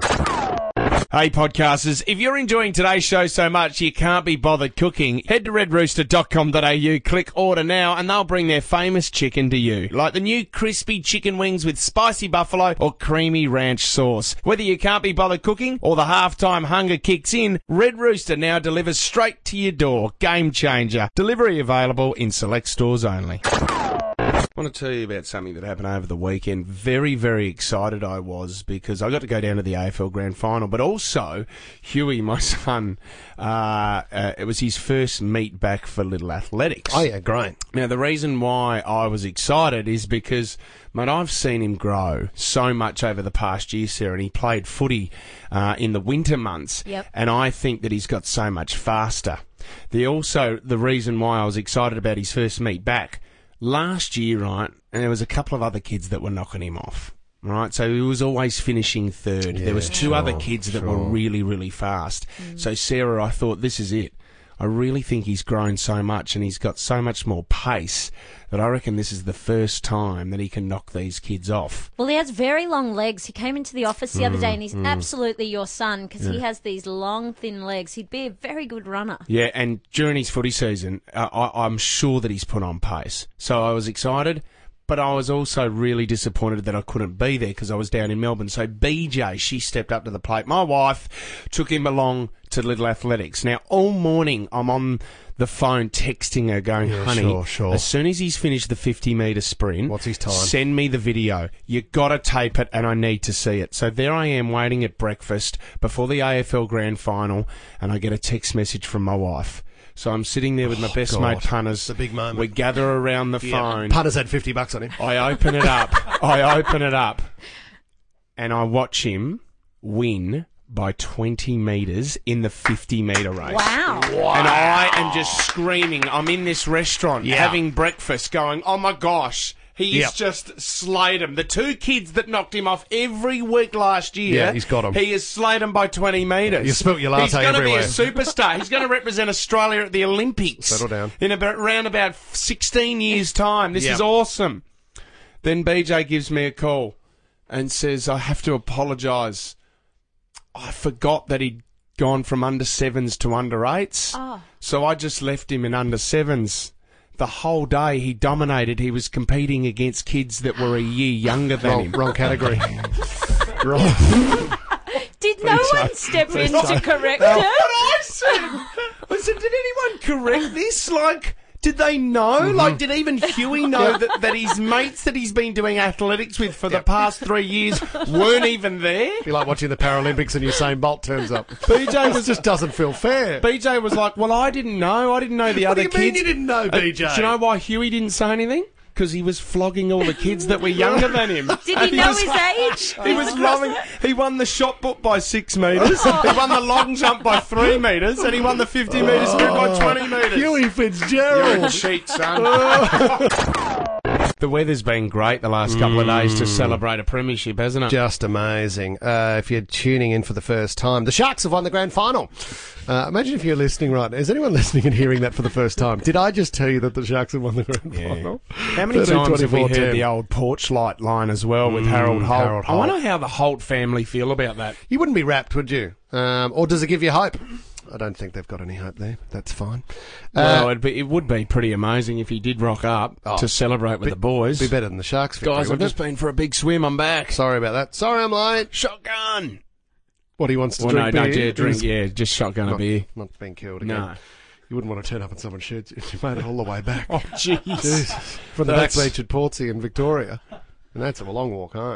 Hey, podcasters, if you're enjoying today's show so much you can't be bothered cooking, head to redrooster.com.au, click order now, and they'll bring their famous chicken to you. Like the new crispy chicken wings with spicy buffalo or creamy ranch sauce. Whether you can't be bothered cooking or the halftime hunger kicks in, Red Rooster now delivers straight to your door. Game changer. Delivery available in select stores only. I want to tell you about something that happened over the weekend. Very, very excited I was because I got to go down to the AFL Grand Final, but also Huey, my son, it was his first meet back for Little Athletics. Oh, yeah, great. Now, the reason why I was excited is because, mate, I've seen him grow so much over the past year, Sarah, and he played footy in the winter months, Yep. and I think that he's got so much faster. The reason why I was excited about his first meet back, last year, right, and there was a couple of other kids that were knocking him off. Right, so he was always finishing third. Yeah, there was two other kids that were really, really fast. So Sarah, I thought, this is it. I really think he's grown so much and he's got so much more pace that I reckon this is the first time that he can knock these kids off. Well, he has very long legs. He came into the office the other day and he's absolutely your son because he has these long, thin legs. He'd be a very good runner. Yeah, and during his footy season, I'm sure that he's put on pace. So I was excited. But I was also really disappointed that I couldn't be there because I was down in Melbourne. So BJ, she stepped up to the plate. My wife took him along to Little Athletics. Now, all morning I'm on the phone texting her going, honey, sure. as soon as he's finished the 50-metre sprint, what's his time? Send me the video. You got to tape it and I need to see it. So there I am waiting at breakfast before the AFL Grand Final and I get a text message from my wife. So I'm sitting there with my best mate punters. It's a big moment. We gather around the phone. Punters had $50 on him. I open it up. And I watch him win by 20 metres in the 50-metre race. Wow. And I am just screaming. I'm in this restaurant having breakfast going, oh my gosh. He's just slayed him. The two kids that knocked him off every week last year, he's got him. He has slayed them by 20 metres. You spilt your latte everywhere. He's going to be a superstar. He's going to represent Australia at the Olympics. Settle down. In around about 16 years' time. This is awesome. Then BJ gives me a call and says, I have to apologise. I forgot that he'd gone from under 7s to under 8s. Oh. So I just left him in under 7s. The whole day he dominated. He was competing against kids that were a year younger than him. Wrong category. Did no one step in to correct That's her? what I said, did anyone correct this? Like, did they know? Like, did even Huey know that his mates that he's been doing athletics with for the past 3 years weren't even there? Be like watching the Paralympics and Usain Bolt turns up. BJ just doesn't feel fair. BJ was like, well, I didn't know. I didn't know the other kids. What do you mean you didn't know, BJ? Do you know why Huey didn't say anything? Because he was flogging all the kids that were younger than him. Did he know his age? He was loving. He won the shot put by 6 metres. He won the long jump by 3 metres, and he won the 50-metre sprint by 20 metres. Huey Fitzgerald. You're a cheat, son. The weather's been great the last couple of days to celebrate a premiership, hasn't it? Just amazing. If you're tuning in for the first time, the Sharks have won the grand final. Imagine if you're listening right now. Is anyone listening and hearing that for the first time? Did I just tell you that the Sharks have won the grand final? How many times have we heard the old porch light line as well with Harold Holt? I wonder how the Holt family feel about that. You wouldn't be rapt, would you? Or does it give you hope? I don't think they've got any hope there. That's fine. Well, it would be pretty amazing if he did rock up to celebrate with the boys. Be better than the Sharks victory, Guys, I've just been for a big swim. I'm back. Sorry about that. Sorry I'm late. Shotgun. What, he wants to drink beer? Just shotgun a beer. Not being killed again. No. You wouldn't want to turn up and someone shoots you. You made it all the way back. Oh, jeez. From the back beach at Portsea in Victoria. And that's a long walk home.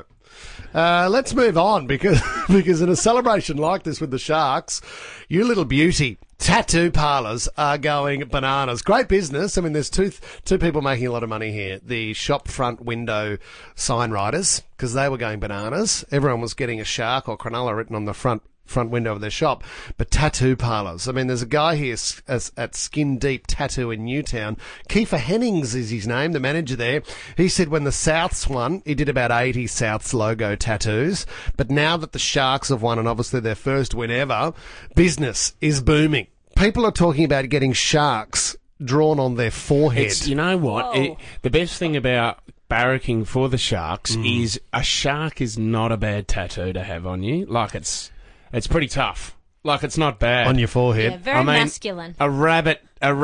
Let's move on because in a celebration like this with the Sharks, you little beauty, tattoo parlours are going bananas. Great business. I mean, there's two people making a lot of money here. The shop front window sign writers, because they were going bananas. Everyone was getting a shark or Cronulla written on the front window of their shop. But tattoo parlours. I mean, there's a guy here at Skin Deep Tattoo in Newtown. Kiefer Hennings is his name, the manager there. He said when the Souths won, he did about 80 Souths logo tattoos. But now that the Sharks have won, and obviously their first win ever, business is booming. People are talking about getting sharks drawn on their forehead. You know what? The best thing about barracking for the Sharks is a shark is not a bad tattoo to have on you. Like, it's pretty tough. Like, it's not bad. On your forehead. Yeah, very masculine. A rabbit's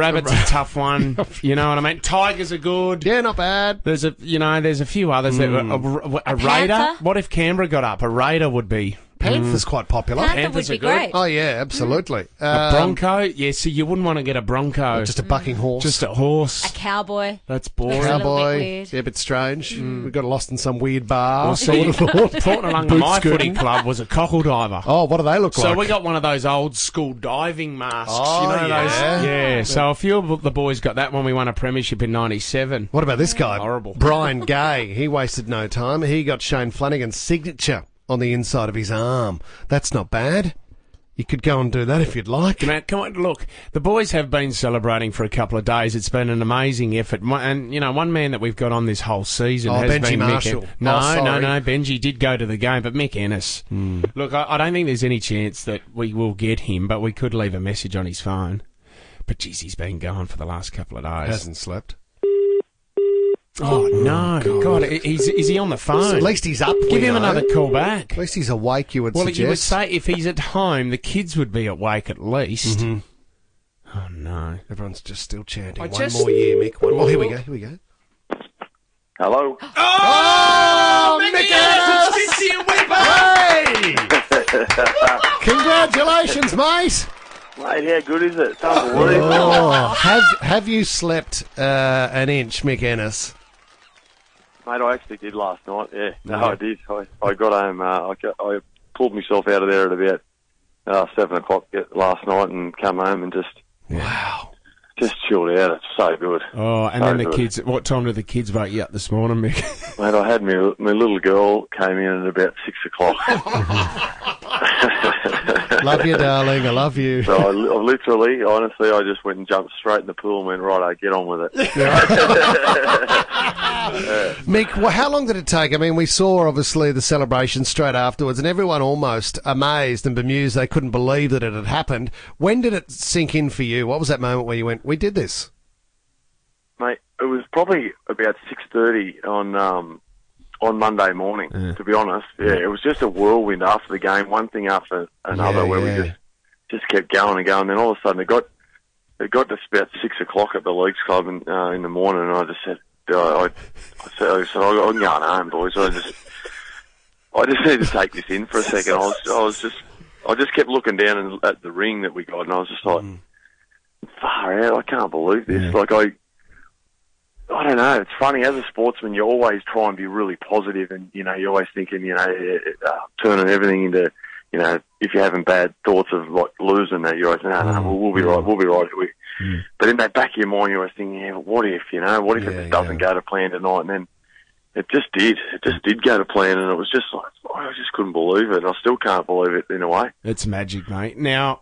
a tough one. You know what I mean? Tigers are good. Yeah, not bad. There's a few others. A raider. panther? What if Canberra got up? A raider would be. Panther's quite popular. Panther Panthers would are be good. great. Oh, yeah, absolutely. A bronco? Yeah, so you wouldn't want to get a bronco. Just a bucking horse. Just a horse. A cowboy. That's Looks boring. a little bit Cowboy. weird. Yeah, a bit strange. We got lost in some weird bar. Well, see, Portnalunga, my footy club, was a cockle diver. Oh, what do they look like? So we got one of those old school diving masks. Oh, you know yeah. those? Yeah. So a few of the boys got that when we won a premiership in '97. What about this guy? Horrible. Brian Gay. He wasted no time. He got Shane Flanagan's signature on the inside of his arm. That's not bad. You could go and do that if you'd like. Matt, come on, look, the boys have been celebrating for a couple of days. It's been an amazing effort. And, you know, one man that we've got on this whole season has Benji been Marshall. Mick No, sorry. Benji did go to the game, but Mick Ennis. Look, I don't think there's any chance that we will get him, but we could leave a message on his phone. But, geez, he's been gone for the last couple of days. Hasn't slept. Oh, no. God, is he on the phone? At least he's up. Give him another call back. At least he's awake, you would Well, suggest. you would say if he's at home, the kids would be awake at least. Oh, no. Everyone's just still chanting. I One just- more year, Mick. Oh, here we go. Hello. Oh, Mick Ennis! Hey! Congratulations, mate! Mate, how good is it? It's unbelievable. Have you slept an inch, Mick Ennis? Mate, I actually did last night, yeah. No, I did. I got home, I pulled myself out of there at about 7 o'clock last night and come home and just chilled out. It's so good. Oh, and so then the good. kids, what time did the kids wake you up this morning, Mick? Mate, I had my little girl came in at about 6 o'clock. Love you, darling. I love you. So I literally, honestly, I just went and jumped straight in the pool and went, right, get on with it. Mick, well, how long did it take? I mean, we saw, obviously, the celebration straight afterwards, and everyone almost amazed and bemused. They couldn't believe that it had happened. When did it sink in for you? What was that moment where you went, we did this? Mate, it was probably about 6:30 on Monday morning, to be honest. Yeah, it was just a whirlwind after the game, one thing after another, we just kept going and going. Then all of a sudden it got to about 6 o'clock at the Leagues Club in the morning, and I just said, I said, I'm going home, boys. I just need to take this in for a second. I just kept looking down at the ring that we got, and I was just like, far out, I can't believe this. Like I don't know. It's funny, as a sportsman, you always try and be really positive, and you're always thinking, turning everything into, if you're having bad thoughts of like losing that, you're always, no, we'll be right. But in that back of your mind, you're always thinking, what if it doesn't go to plan tonight? And then it just did. It just did go to plan, and it was just like, I just couldn't believe it. And I still can't believe it in a way. It's magic, mate. Now,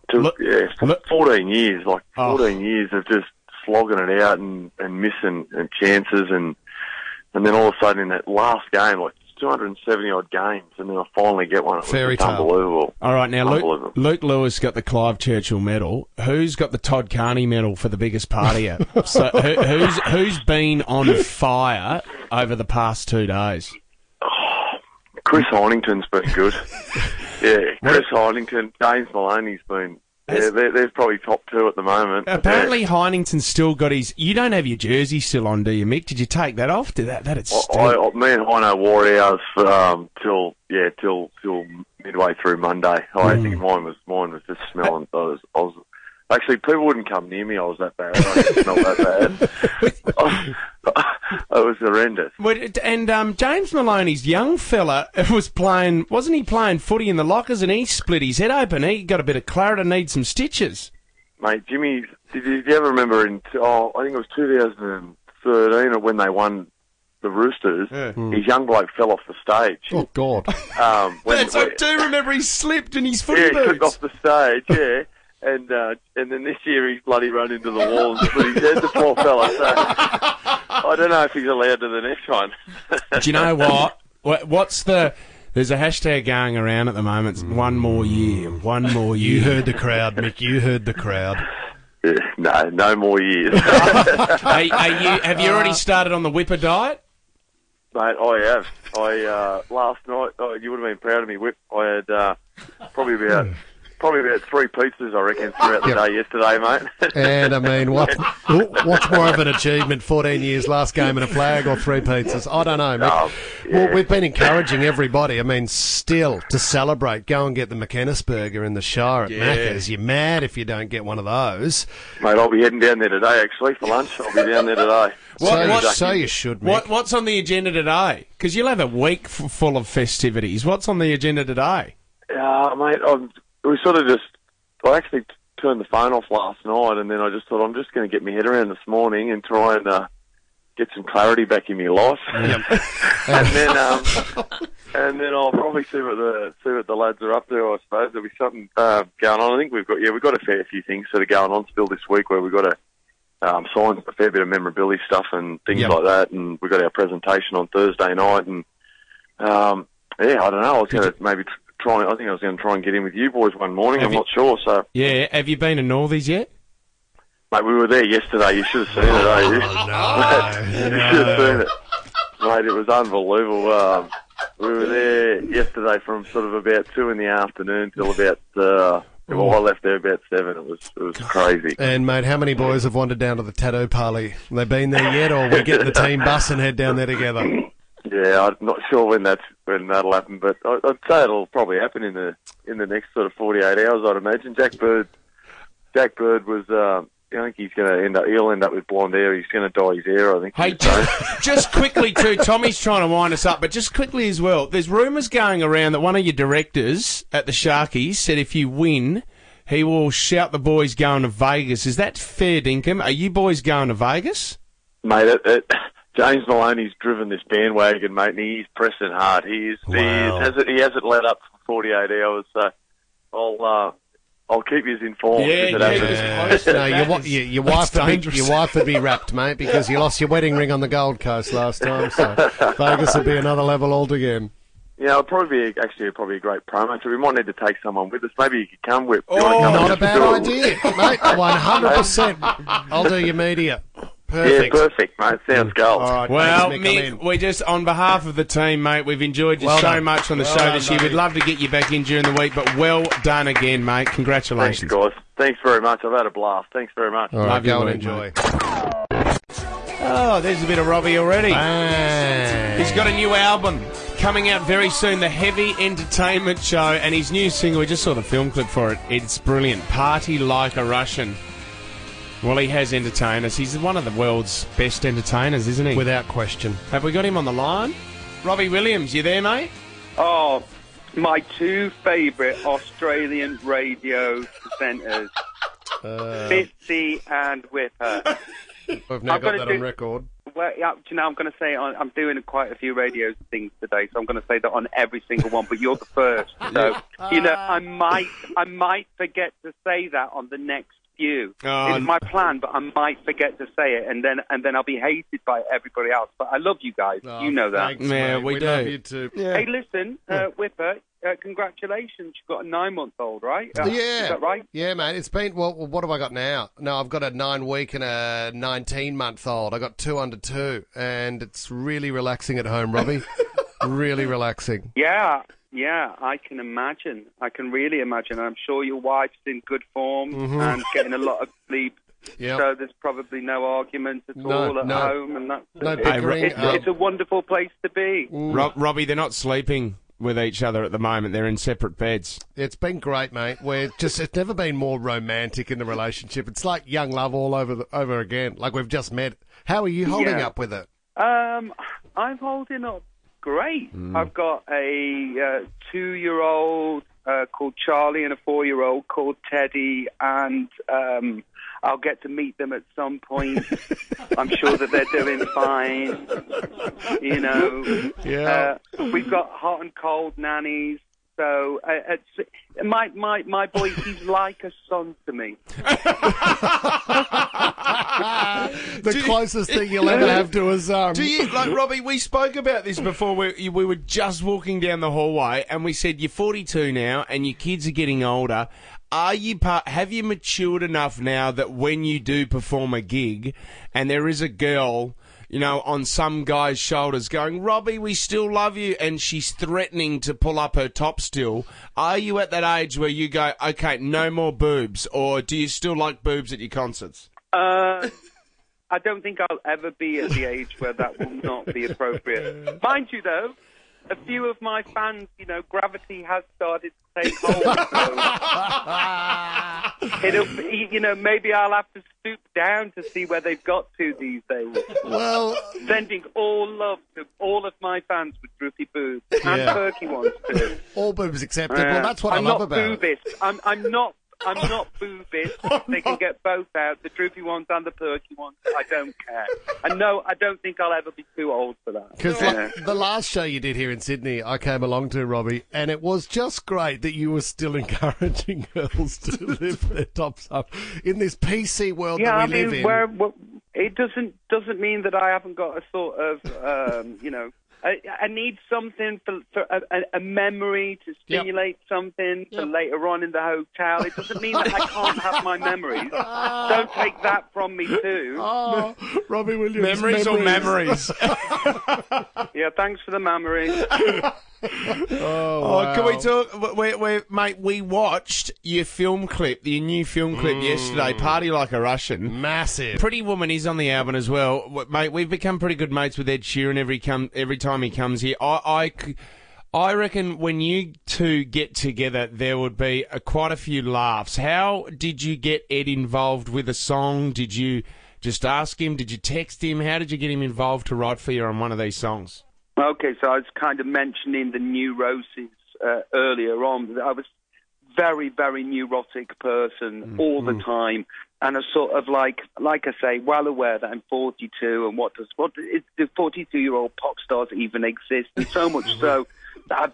14 years, 14 years of just slogging it out and missing and chances, and then all of a sudden in that last game, like 270 odd games, and then I finally get one. It was Fairy tale. Unbelievable. All right, now Luke Lewis got the Clive Churchill medal. Who's got the Todd Carney medal for the biggest partier? So who's been on fire over the past 2 days? Chris Heinington's been good. Yeah, Chris Heinington, James Maloney's been. Yeah, they're probably top two at the moment. Apparently, Heinington's still got his. You don't have your jersey still on, do you, Mick? Did you take that off? Me and Heino wore ours till midway through Monday. I think mine was just smelling. I was actually, people wouldn't come near me. I was that bad. I didn't smell that bad. It was horrendous. And James Maloney's young fella was playing. Wasn't he playing footy in the lockers? And he split his head open. He got a bit of claret and needs some stitches. Mate, Jimmy, did you ever remember I think it was 2013 when they won the Roosters, his young bloke fell off the stage. Oh, God. I do remember he slipped in his footy boots. Yeah, he took off the stage, yeah. And then this year he's bloody run into the wall and split his head, the poor fella. So I don't know if he's allowed to the next one. Do you know what? There's a hashtag going around at the moment. It's one more year. You heard the crowd, Mick. You heard the crowd. Yeah, no more years. Have you already started on the whipper diet? Mate, I have. Last night, you would have been proud of me, Whip. I had probably about 3 pizzas, I reckon, throughout the day yesterday, mate. And, I mean, what's more of an achievement, 14 years, last game and a flag, or 3 pizzas? I don't know, Mick. Well, we've been encouraging everybody, I mean, still, to celebrate. Go and get the McInnes burger in the Shire at Macca's. You're mad if you don't get one of those. Mate, I'll be heading down there today, actually, for lunch. I'll be down there today. So you should, Mick. What's on the agenda today? Because you'll have a week full of festivities. What's on the agenda today? Mate, I actually turned the phone off last night, and then I just thought I'm just going to get my head around this morning and try and get some clarity back in my life. and then I'll probably see what the lads are up to. I suppose there'll be something going on. I think we've got a fair few things that are going on still this week, where we've got to sign a fair bit of memorability stuff and things like that, and we've got our presentation on Thursday night, and I don't know. I was going to maybe. I think I was going to try and get in with you boys one morning. I'm not sure. So have you been to Northies yet? Mate, we were there yesterday. You should have seen it, You should have seen it. Mate, it was unbelievable. We were there yesterday from sort of about 2 in the afternoon till about Well, I left there about 7. It was crazy. And, mate, how many boys have wandered down to the tattoo parley? Have they been there yet, or we get the team bus and head down there together? Yeah, I'm not sure when that'll happen, but I'd say it'll probably happen in the next sort of 48 hours. I'd imagine. Jack Bird was. I think he'll end up with blonde hair. He's going to dye his hair, I think. Hey, just quickly too, Tommy's trying to wind us up, but just quickly as well, there's rumours going around that one of your directors at the Sharkies said if you win, he will shout the boys going to Vegas. Is that fair, Dinkum? Are you boys going to Vegas? Mate, James Maloney's driven this bandwagon, mate, and he's pressing hard. He hasn't let up for 48 hours, so I'll keep you informed. Your wife would be wrapped, mate, because you lost your wedding ring on the Gold Coast last time. So Vegas would be another level altogether. Yeah, it'll probably be a great promo. So we might need to take someone with us. Maybe you could come with. Not a bad idea, mate. 100%. I'll do your media. Perfect. Yeah, perfect, mate. Sounds gold. All right, well, thanks, Mick, we just, on behalf of the team, mate, we've enjoyed you so much on the show this year. We'd love to get you back in during the week, but well done again, mate. Congratulations. Thanks, guys. Thanks very much. I've had a blast. Thanks very much. All right, go and enjoy. Oh, there's a bit of Robbie already. He's got a new album coming out very soon, The Heavy Entertainment Show, and his new single, we just saw the film clip for it. It's brilliant. Party Like a Russian. Well, he has entertained us. He's one of the world's best entertainers, isn't he? Without question. Have we got him on the line? Robbie Williams, you there, mate? Oh, my two favourite Australian radio presenters, 50 and Whipper. I've now got that on record. Well, yeah, do you know, I'm going to say I'm doing quite a few radio things today, so I'm going to say that on every single one. But you're the first, so I might forget to say that on the next few. It's my plan, but I might forget to say it, and then I'll be hated by everybody else. But I love you guys. You know that. Thanks, yeah, we do. Love you too. Yeah. Hey, listen, Whipper. Congratulations, you've got a 9-month-old, right? Yeah. Is that right? Yeah, mate. It's been, well, what have I got now? No, I've got a 9-week and a 19-month-old. I got 2 under 2, and it's really relaxing at home, Robbie. Really relaxing. Yeah, I can imagine. I can really imagine. I'm sure your wife's in good form and getting a lot of sleep. Yep. So there's probably no argument at all at home, and that's bickering. It's a wonderful place to be. Robbie, they're not sleeping with each other at the moment. They're in separate beds. It's been great, mate. It's never been more romantic in the relationship. It's like young love all over again. Like we've just met. How are you holding up with it? I'm holding up great. I've got a 2-year-old called Charlie and a 4-year-old called Teddy, and I'll get to meet them at some point. I'm sure that they're doing fine. We've got hot and cold nannies. So my boy, he's like a son to me. The closest thing you'll ever have to a son. Do you, like, Robbie, we spoke about this before. We were just walking down the hallway and we said, you're 42 now and your kids are getting older. Have you matured enough now that when you do perform a gig and there is a girl, on some guy's shoulders going, Robbie, we still love you, and she's threatening to pull up her top still, are you at that age where you go, okay, no more boobs, or do you still like boobs at your concerts? I don't think I'll ever be at the age where that will not be appropriate. Mind you, though, a few of my fans, gravity has started to take hold. So maybe I'll have to stoop down to see where they've got to these days. Well, sending all love to all of my fans with droopy boobs and perky ones too. All boobs accepted. Well, that's what I love about it. I'm not boobish. They can get both out, the droopy ones and the perky ones. I don't care. And no, I don't think I'll ever be too old for that. Because the last show you did here in Sydney, I came along to, Robbie, and it was just great that you were still encouraging girls to lift their tops up in this PC world that we live in. It doesn't mean that I haven't got a sort of, I need something for a memory to stimulate something for later on in the hotel. It doesn't mean that I can't have my memories. Don't take that from me too. Oh, Robbie Williams. Memories or memories? Yeah, thanks for the memories. Oh, can we talk? Mate, we watched your film clip, your new film clip yesterday, Party Like a Russian. Massive. Pretty Woman is on the album as well. Mate, we've become pretty good mates with Ed Sheeran every time he comes here. I reckon when you two get together, there would be quite a few laughs. How did you get Ed involved with a song? Did you just ask him? Did you text him? How did you get him involved to write for you on one of these songs? Okay, so I was kind of mentioning the neuroses earlier on. I was very, very neurotic person all the time, and I sort of like I say, well aware that I'm 42, and what do 42-year-old pop stars even exist? And so much so that I've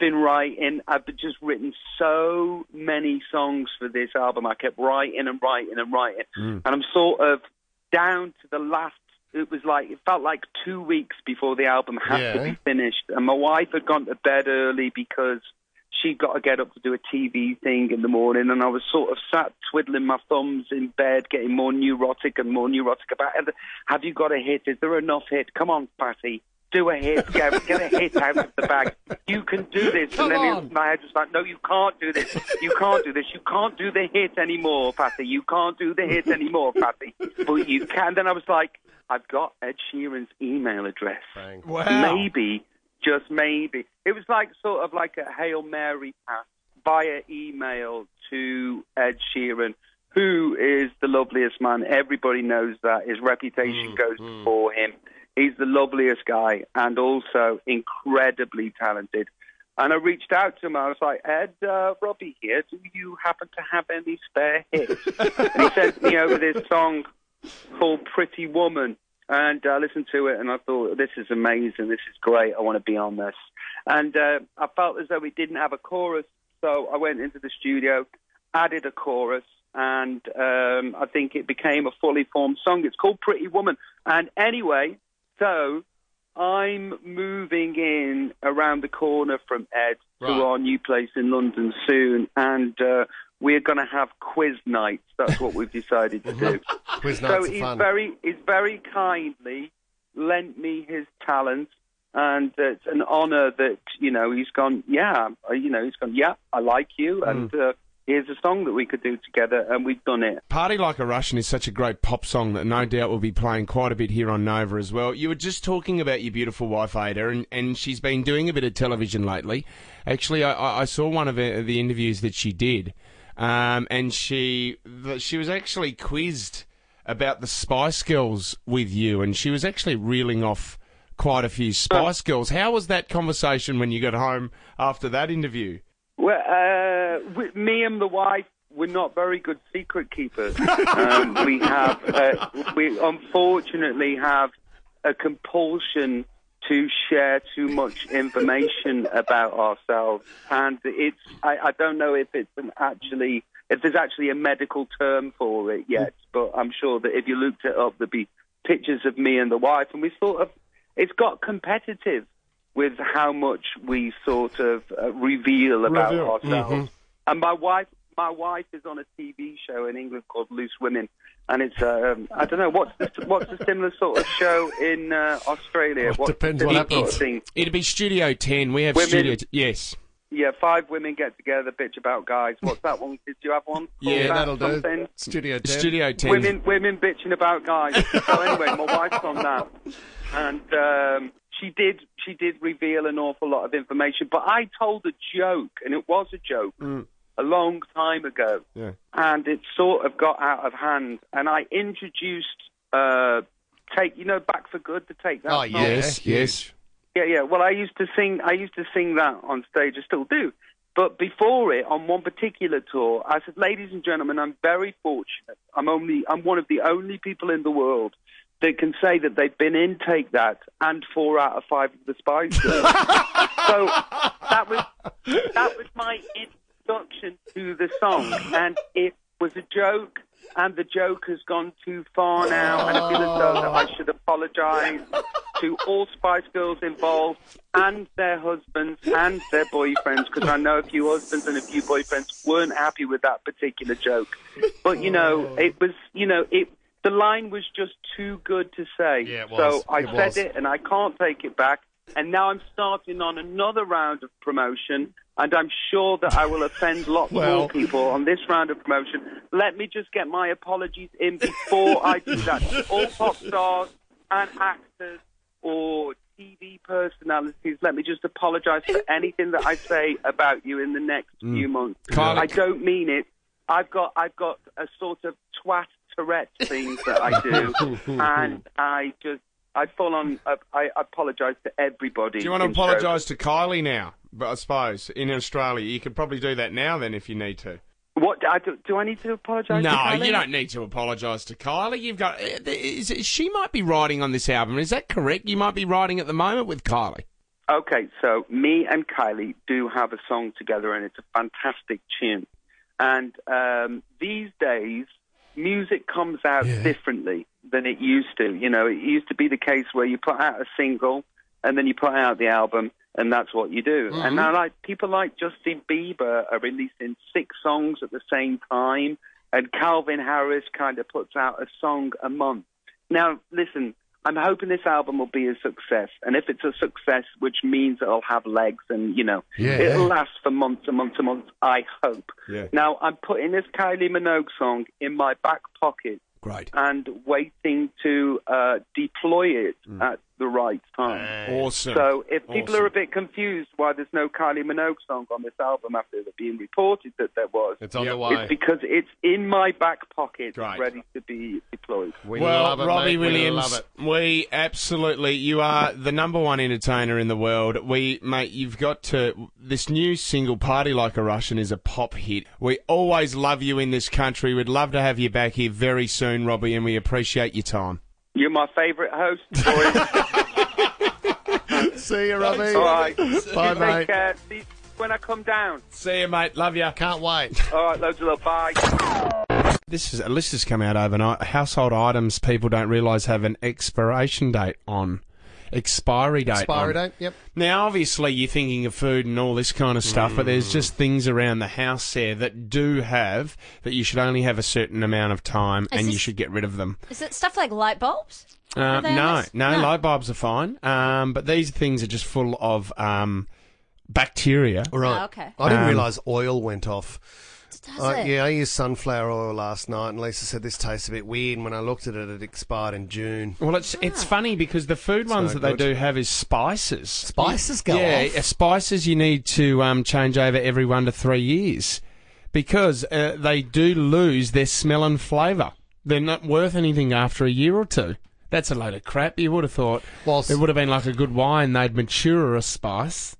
just written so many songs for this album. I kept writing and writing and writing, and I'm sort of down to the last. It felt like 2 weeks before the album had to be finished, and my wife had gone to bed early because she'd got to get up to do a TV thing in the morning, and I was sort of sat twiddling my thumbs in bed, getting more neurotic about it. Have you got a hit? Is there enough hit? Come on, Patty. Do a hit. Get a hit out of the bag. You can do this. And then my head was like, no, you can't do this. You can't do this. You can't do the hit anymore, Patty. You can't do the hit anymore, Patty. But you can. Then I was like, I've got Ed Sheeran's email address. Wow. Maybe, just maybe. It was like sort of like a Hail Mary pass via email to Ed Sheeran, who is the loveliest man. Everybody knows that. His reputation goes before him. He's the loveliest guy and also incredibly talented. And I reached out to him. I was like, Ed, Robbie here. Do you happen to have any spare hits? And he sent me over this song called Pretty Woman. And I listened to it and I thought, this is amazing. This is great. I want to be on this. And I felt as though we didn't have a chorus. So I went into the studio, added a chorus, and I think it became a fully formed song. It's called Pretty Woman. And anyway, so I'm moving in around the corner from Ed to our new place in London soon, and we're going to have quiz nights. That's what we've decided to do. Quiz nights so are fun. he's very kindly lent me his talent, and it's an honour that he's gone. Yeah, I like you, and here's a song that we could do together, and we've done it. Party Like a Russian is such a great pop song that no doubt will be playing quite a bit here on Nova as well. You were just talking about your beautiful wife, Ada, and she's been doing a bit of television lately. Actually, I saw one of the interviews that she did, and she was actually quizzed about the Spice Girls with you, and she was actually reeling off quite a few Spice Girls. How was that conversation when you got home after that interview? Well, me and the wife, we're not very good secret keepers. We unfortunately have a compulsion to share too much information about ourselves, and I don't know if there's actually a medical term for it yet, but I'm sure that if you looked it up, there'd be pictures of me and the wife, and it's got competitive with how much we sort of reveal about ourselves. And my wife is on a TV show in England called Loose Women, and it's I don't know what's the similar sort of show in Australia. Depends what happens. It'd be Studio 10. We have Women. Yes. Yeah, 5 women get together, bitch about guys. What's that one? Did you have one? Yeah, that'll do. Something? Studio 10. Studio 10. Women bitching about guys. So anyway, my wife's on that, and she did reveal an awful lot of information. But I told a joke, and it was a joke, a long time ago, and it sort of got out of hand. And I introduced Back for Good, to Take That. Oh, song. Yes. Yeah. Well, I used to sing that on stage. I still do. But before it, on one particular tour, I said, "Ladies and gentlemen, I'm very fortunate. I'm one of the only people in the world that can say that they've been in Take That and 4 out of 5 of the Spice Girls." So that was my introduction to the song, and it was a joke. And the joke has gone too far now, and I feel as though that I should apologise to all Spice Girls involved and their husbands and their boyfriends, because I know a few husbands and a few boyfriends weren't happy with that particular joke. But, it was, the line was just too good to say. Yeah, it was. So I said it, and I can't take it back. And now I'm starting on another round of promotion, and I'm sure that I will offend lots more people on this round of promotion. Let me just get my apologies in before I do that. To all pop stars and actors or TV personalities, let me just apologise for anything that I say about you in the next few months. I don't mean it. I've got a sort of twat Tourette thing that I do, and I apologise to everybody. Do you want to apologise to Kylie now? But I suppose in Australia, you could probably do that now. Then, if you need to. What do I need to apologise? No, to Kylie? you don't need to apologise to Kylie. You've got. She might be writing on this album. Is that correct? You might be writing at the moment with Kylie. Okay, so me and Kylie do have a song together, and it's a fantastic tune. And these days, music comes out differently than it used to. You know, it used to be the case where you put out a single and then you put out the album, and that's what you do. And now, people like Justin Bieber are releasing 6 songs at the same time, and Calvin Harris kind of puts out a song a month. Now, listen, I'm hoping this album will be a success, and if it's a success, which means it'll have legs and, it'll last for months and months and months, I hope. Yeah. Now, I'm putting this Kylie Minogue song in my back pocket. Great. And waiting to deploy it at the right time. Awesome. So if people are a bit confused why there's no Kylie Minogue song on this album after it being reported that there was, it's on the way. It's because it's in my back pocket, ready to be deployed. Robbie Williams, we absolutely, you are the number one entertainer in the world. Mate, you've got to, this new single, Party Like a Russian, is a pop hit. We always love you in this country. We'd love to have you back here very soon, Robbie, and we appreciate your time. You're my favourite host, boys. See you, Robbie. All right. Bye, Take mate. care. See you when I come down. See you, mate. Love you. Can't wait. All right, loads of love. Bye. This is a list has come out overnight. Household items people don't realise have an expiration date on. Expiry date. Yep. Now, obviously, you're thinking of food and all this kind of stuff, but there's just things around the house there that do have, that you should only have a certain amount of time and you should get rid of them. Is it stuff like light bulbs? No, light bulbs are fine, but these things are just full of bacteria. Right. Oh, okay. I didn't realise oil went off. Does it? Yeah, I used sunflower oil last night, and Lisa said this tastes a bit weird. And when I looked at it, it expired in June. Well, it's funny because the food ones that they do have is spices. Spices go off? Yeah, spices you need to change over every 1 to 3 years because they do lose their smell and flavour. They're not worth anything after a year or two. That's a load of crap. You would have thought it would have been like a good wine. They'd mature a spice.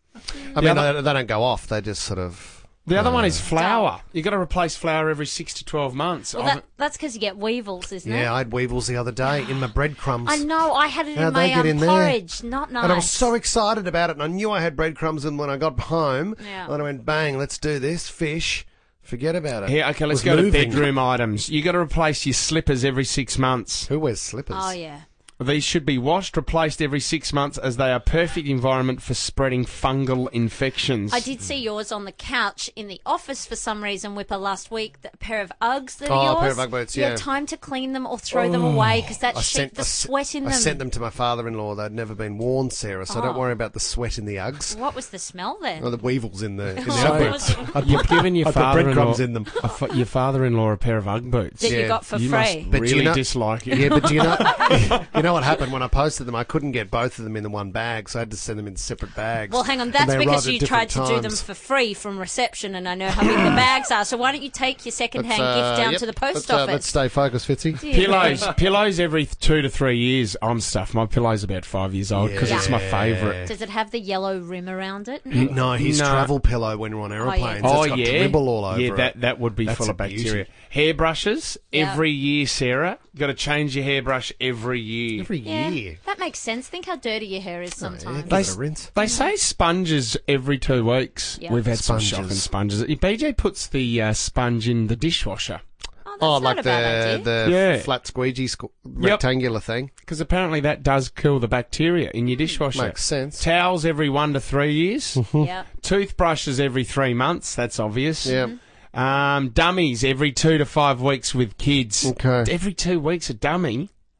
I mean, they don't go off. They just sort of... The other one is flour. You've got to replace flour every 6 to 12 months. Well, that's because you get weevils, isn't it? Yeah, I had weevils the other day in my breadcrumbs. I know. I had it in my porridge. Not nice. And I was so excited about it, and I knew I had breadcrumbs, and when I got home, and I went, bang, let's do this, fish. Forget about it. Yeah, okay, let's go to bedroom items. You've got to replace your slippers every 6 months. Who wears slippers? Oh, yeah. These should be washed, replaced every 6 months as they are perfect environment for spreading fungal infections. I did see yours on the couch in the office for some reason, Whipper, last week. A pair of Uggs that are yours. A pair of Ugg boots, yeah. You had time to clean them or throw them away because that sheet, the sweat in them. I sent them to my father-in-law. They'd never been worn, Sarah, so don't worry about the sweat in the Uggs. What was the smell then? Oh, the weevils in the Ugg boots. You've given your breadcrumbs in them. Your father-in-law a pair of Ugg boots. That you got for you free. Must really dislike it. Yeah, but you know what happened when I posted them? I couldn't get both of them in the one bag, so I had to send them in separate bags. Well, hang on, that's because you tried to do them for free from reception, and I know how big the bags are, so why don't you take your second-hand gift down to the post office? Let's stay focused, Fitzy. Pillows every 2 to 3 years. I'm stuffed. My pillow's about 5 years old because it's my favourite. Does it have the yellow rim around it? No, his travel pillow when we're on aeroplanes. It's got dribble all over it. Yeah, that would be full of bacteria. Hairbrushes every year, Sarah. You've got to change your hairbrush every year. Every year. That makes sense. Think how dirty your hair is sometimes. Give it a rinse. They say sponges every 2 weeks. Yeah. We've had some shocking sponges. BJ puts the sponge in the dishwasher. Oh, like the flat squeegee rectangular thing. Because apparently that does kill the bacteria in your dishwasher. Makes sense. Towels every 1 to 3 years. Yeah. Toothbrushes every 3 months. That's obvious. Yeah. Dummies every 2 to 5 weeks with kids. Okay. Every 2 weeks a dummy.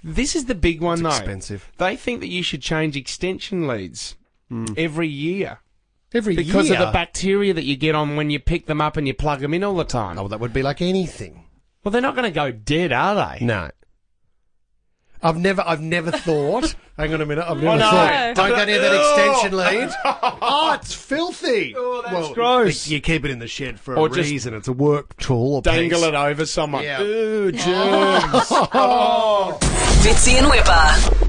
This is the big one, though. expensive. They think that you should change extension leads every year. Because of the bacteria that you get on when you pick them up and you plug them in all the time. Oh, that would be like anything. Well, they're not going to go dead, are they? No. I've never thought. Hang on a minute. I've never no. thought. Don't go near that extension lead. Oh, it's filthy. Oh, that's gross. You keep it in the shed for Or a just reason. It's a work tool or Dangle piece. it over someone. Yeah. Ooh, germs. Fitzy and Whipper.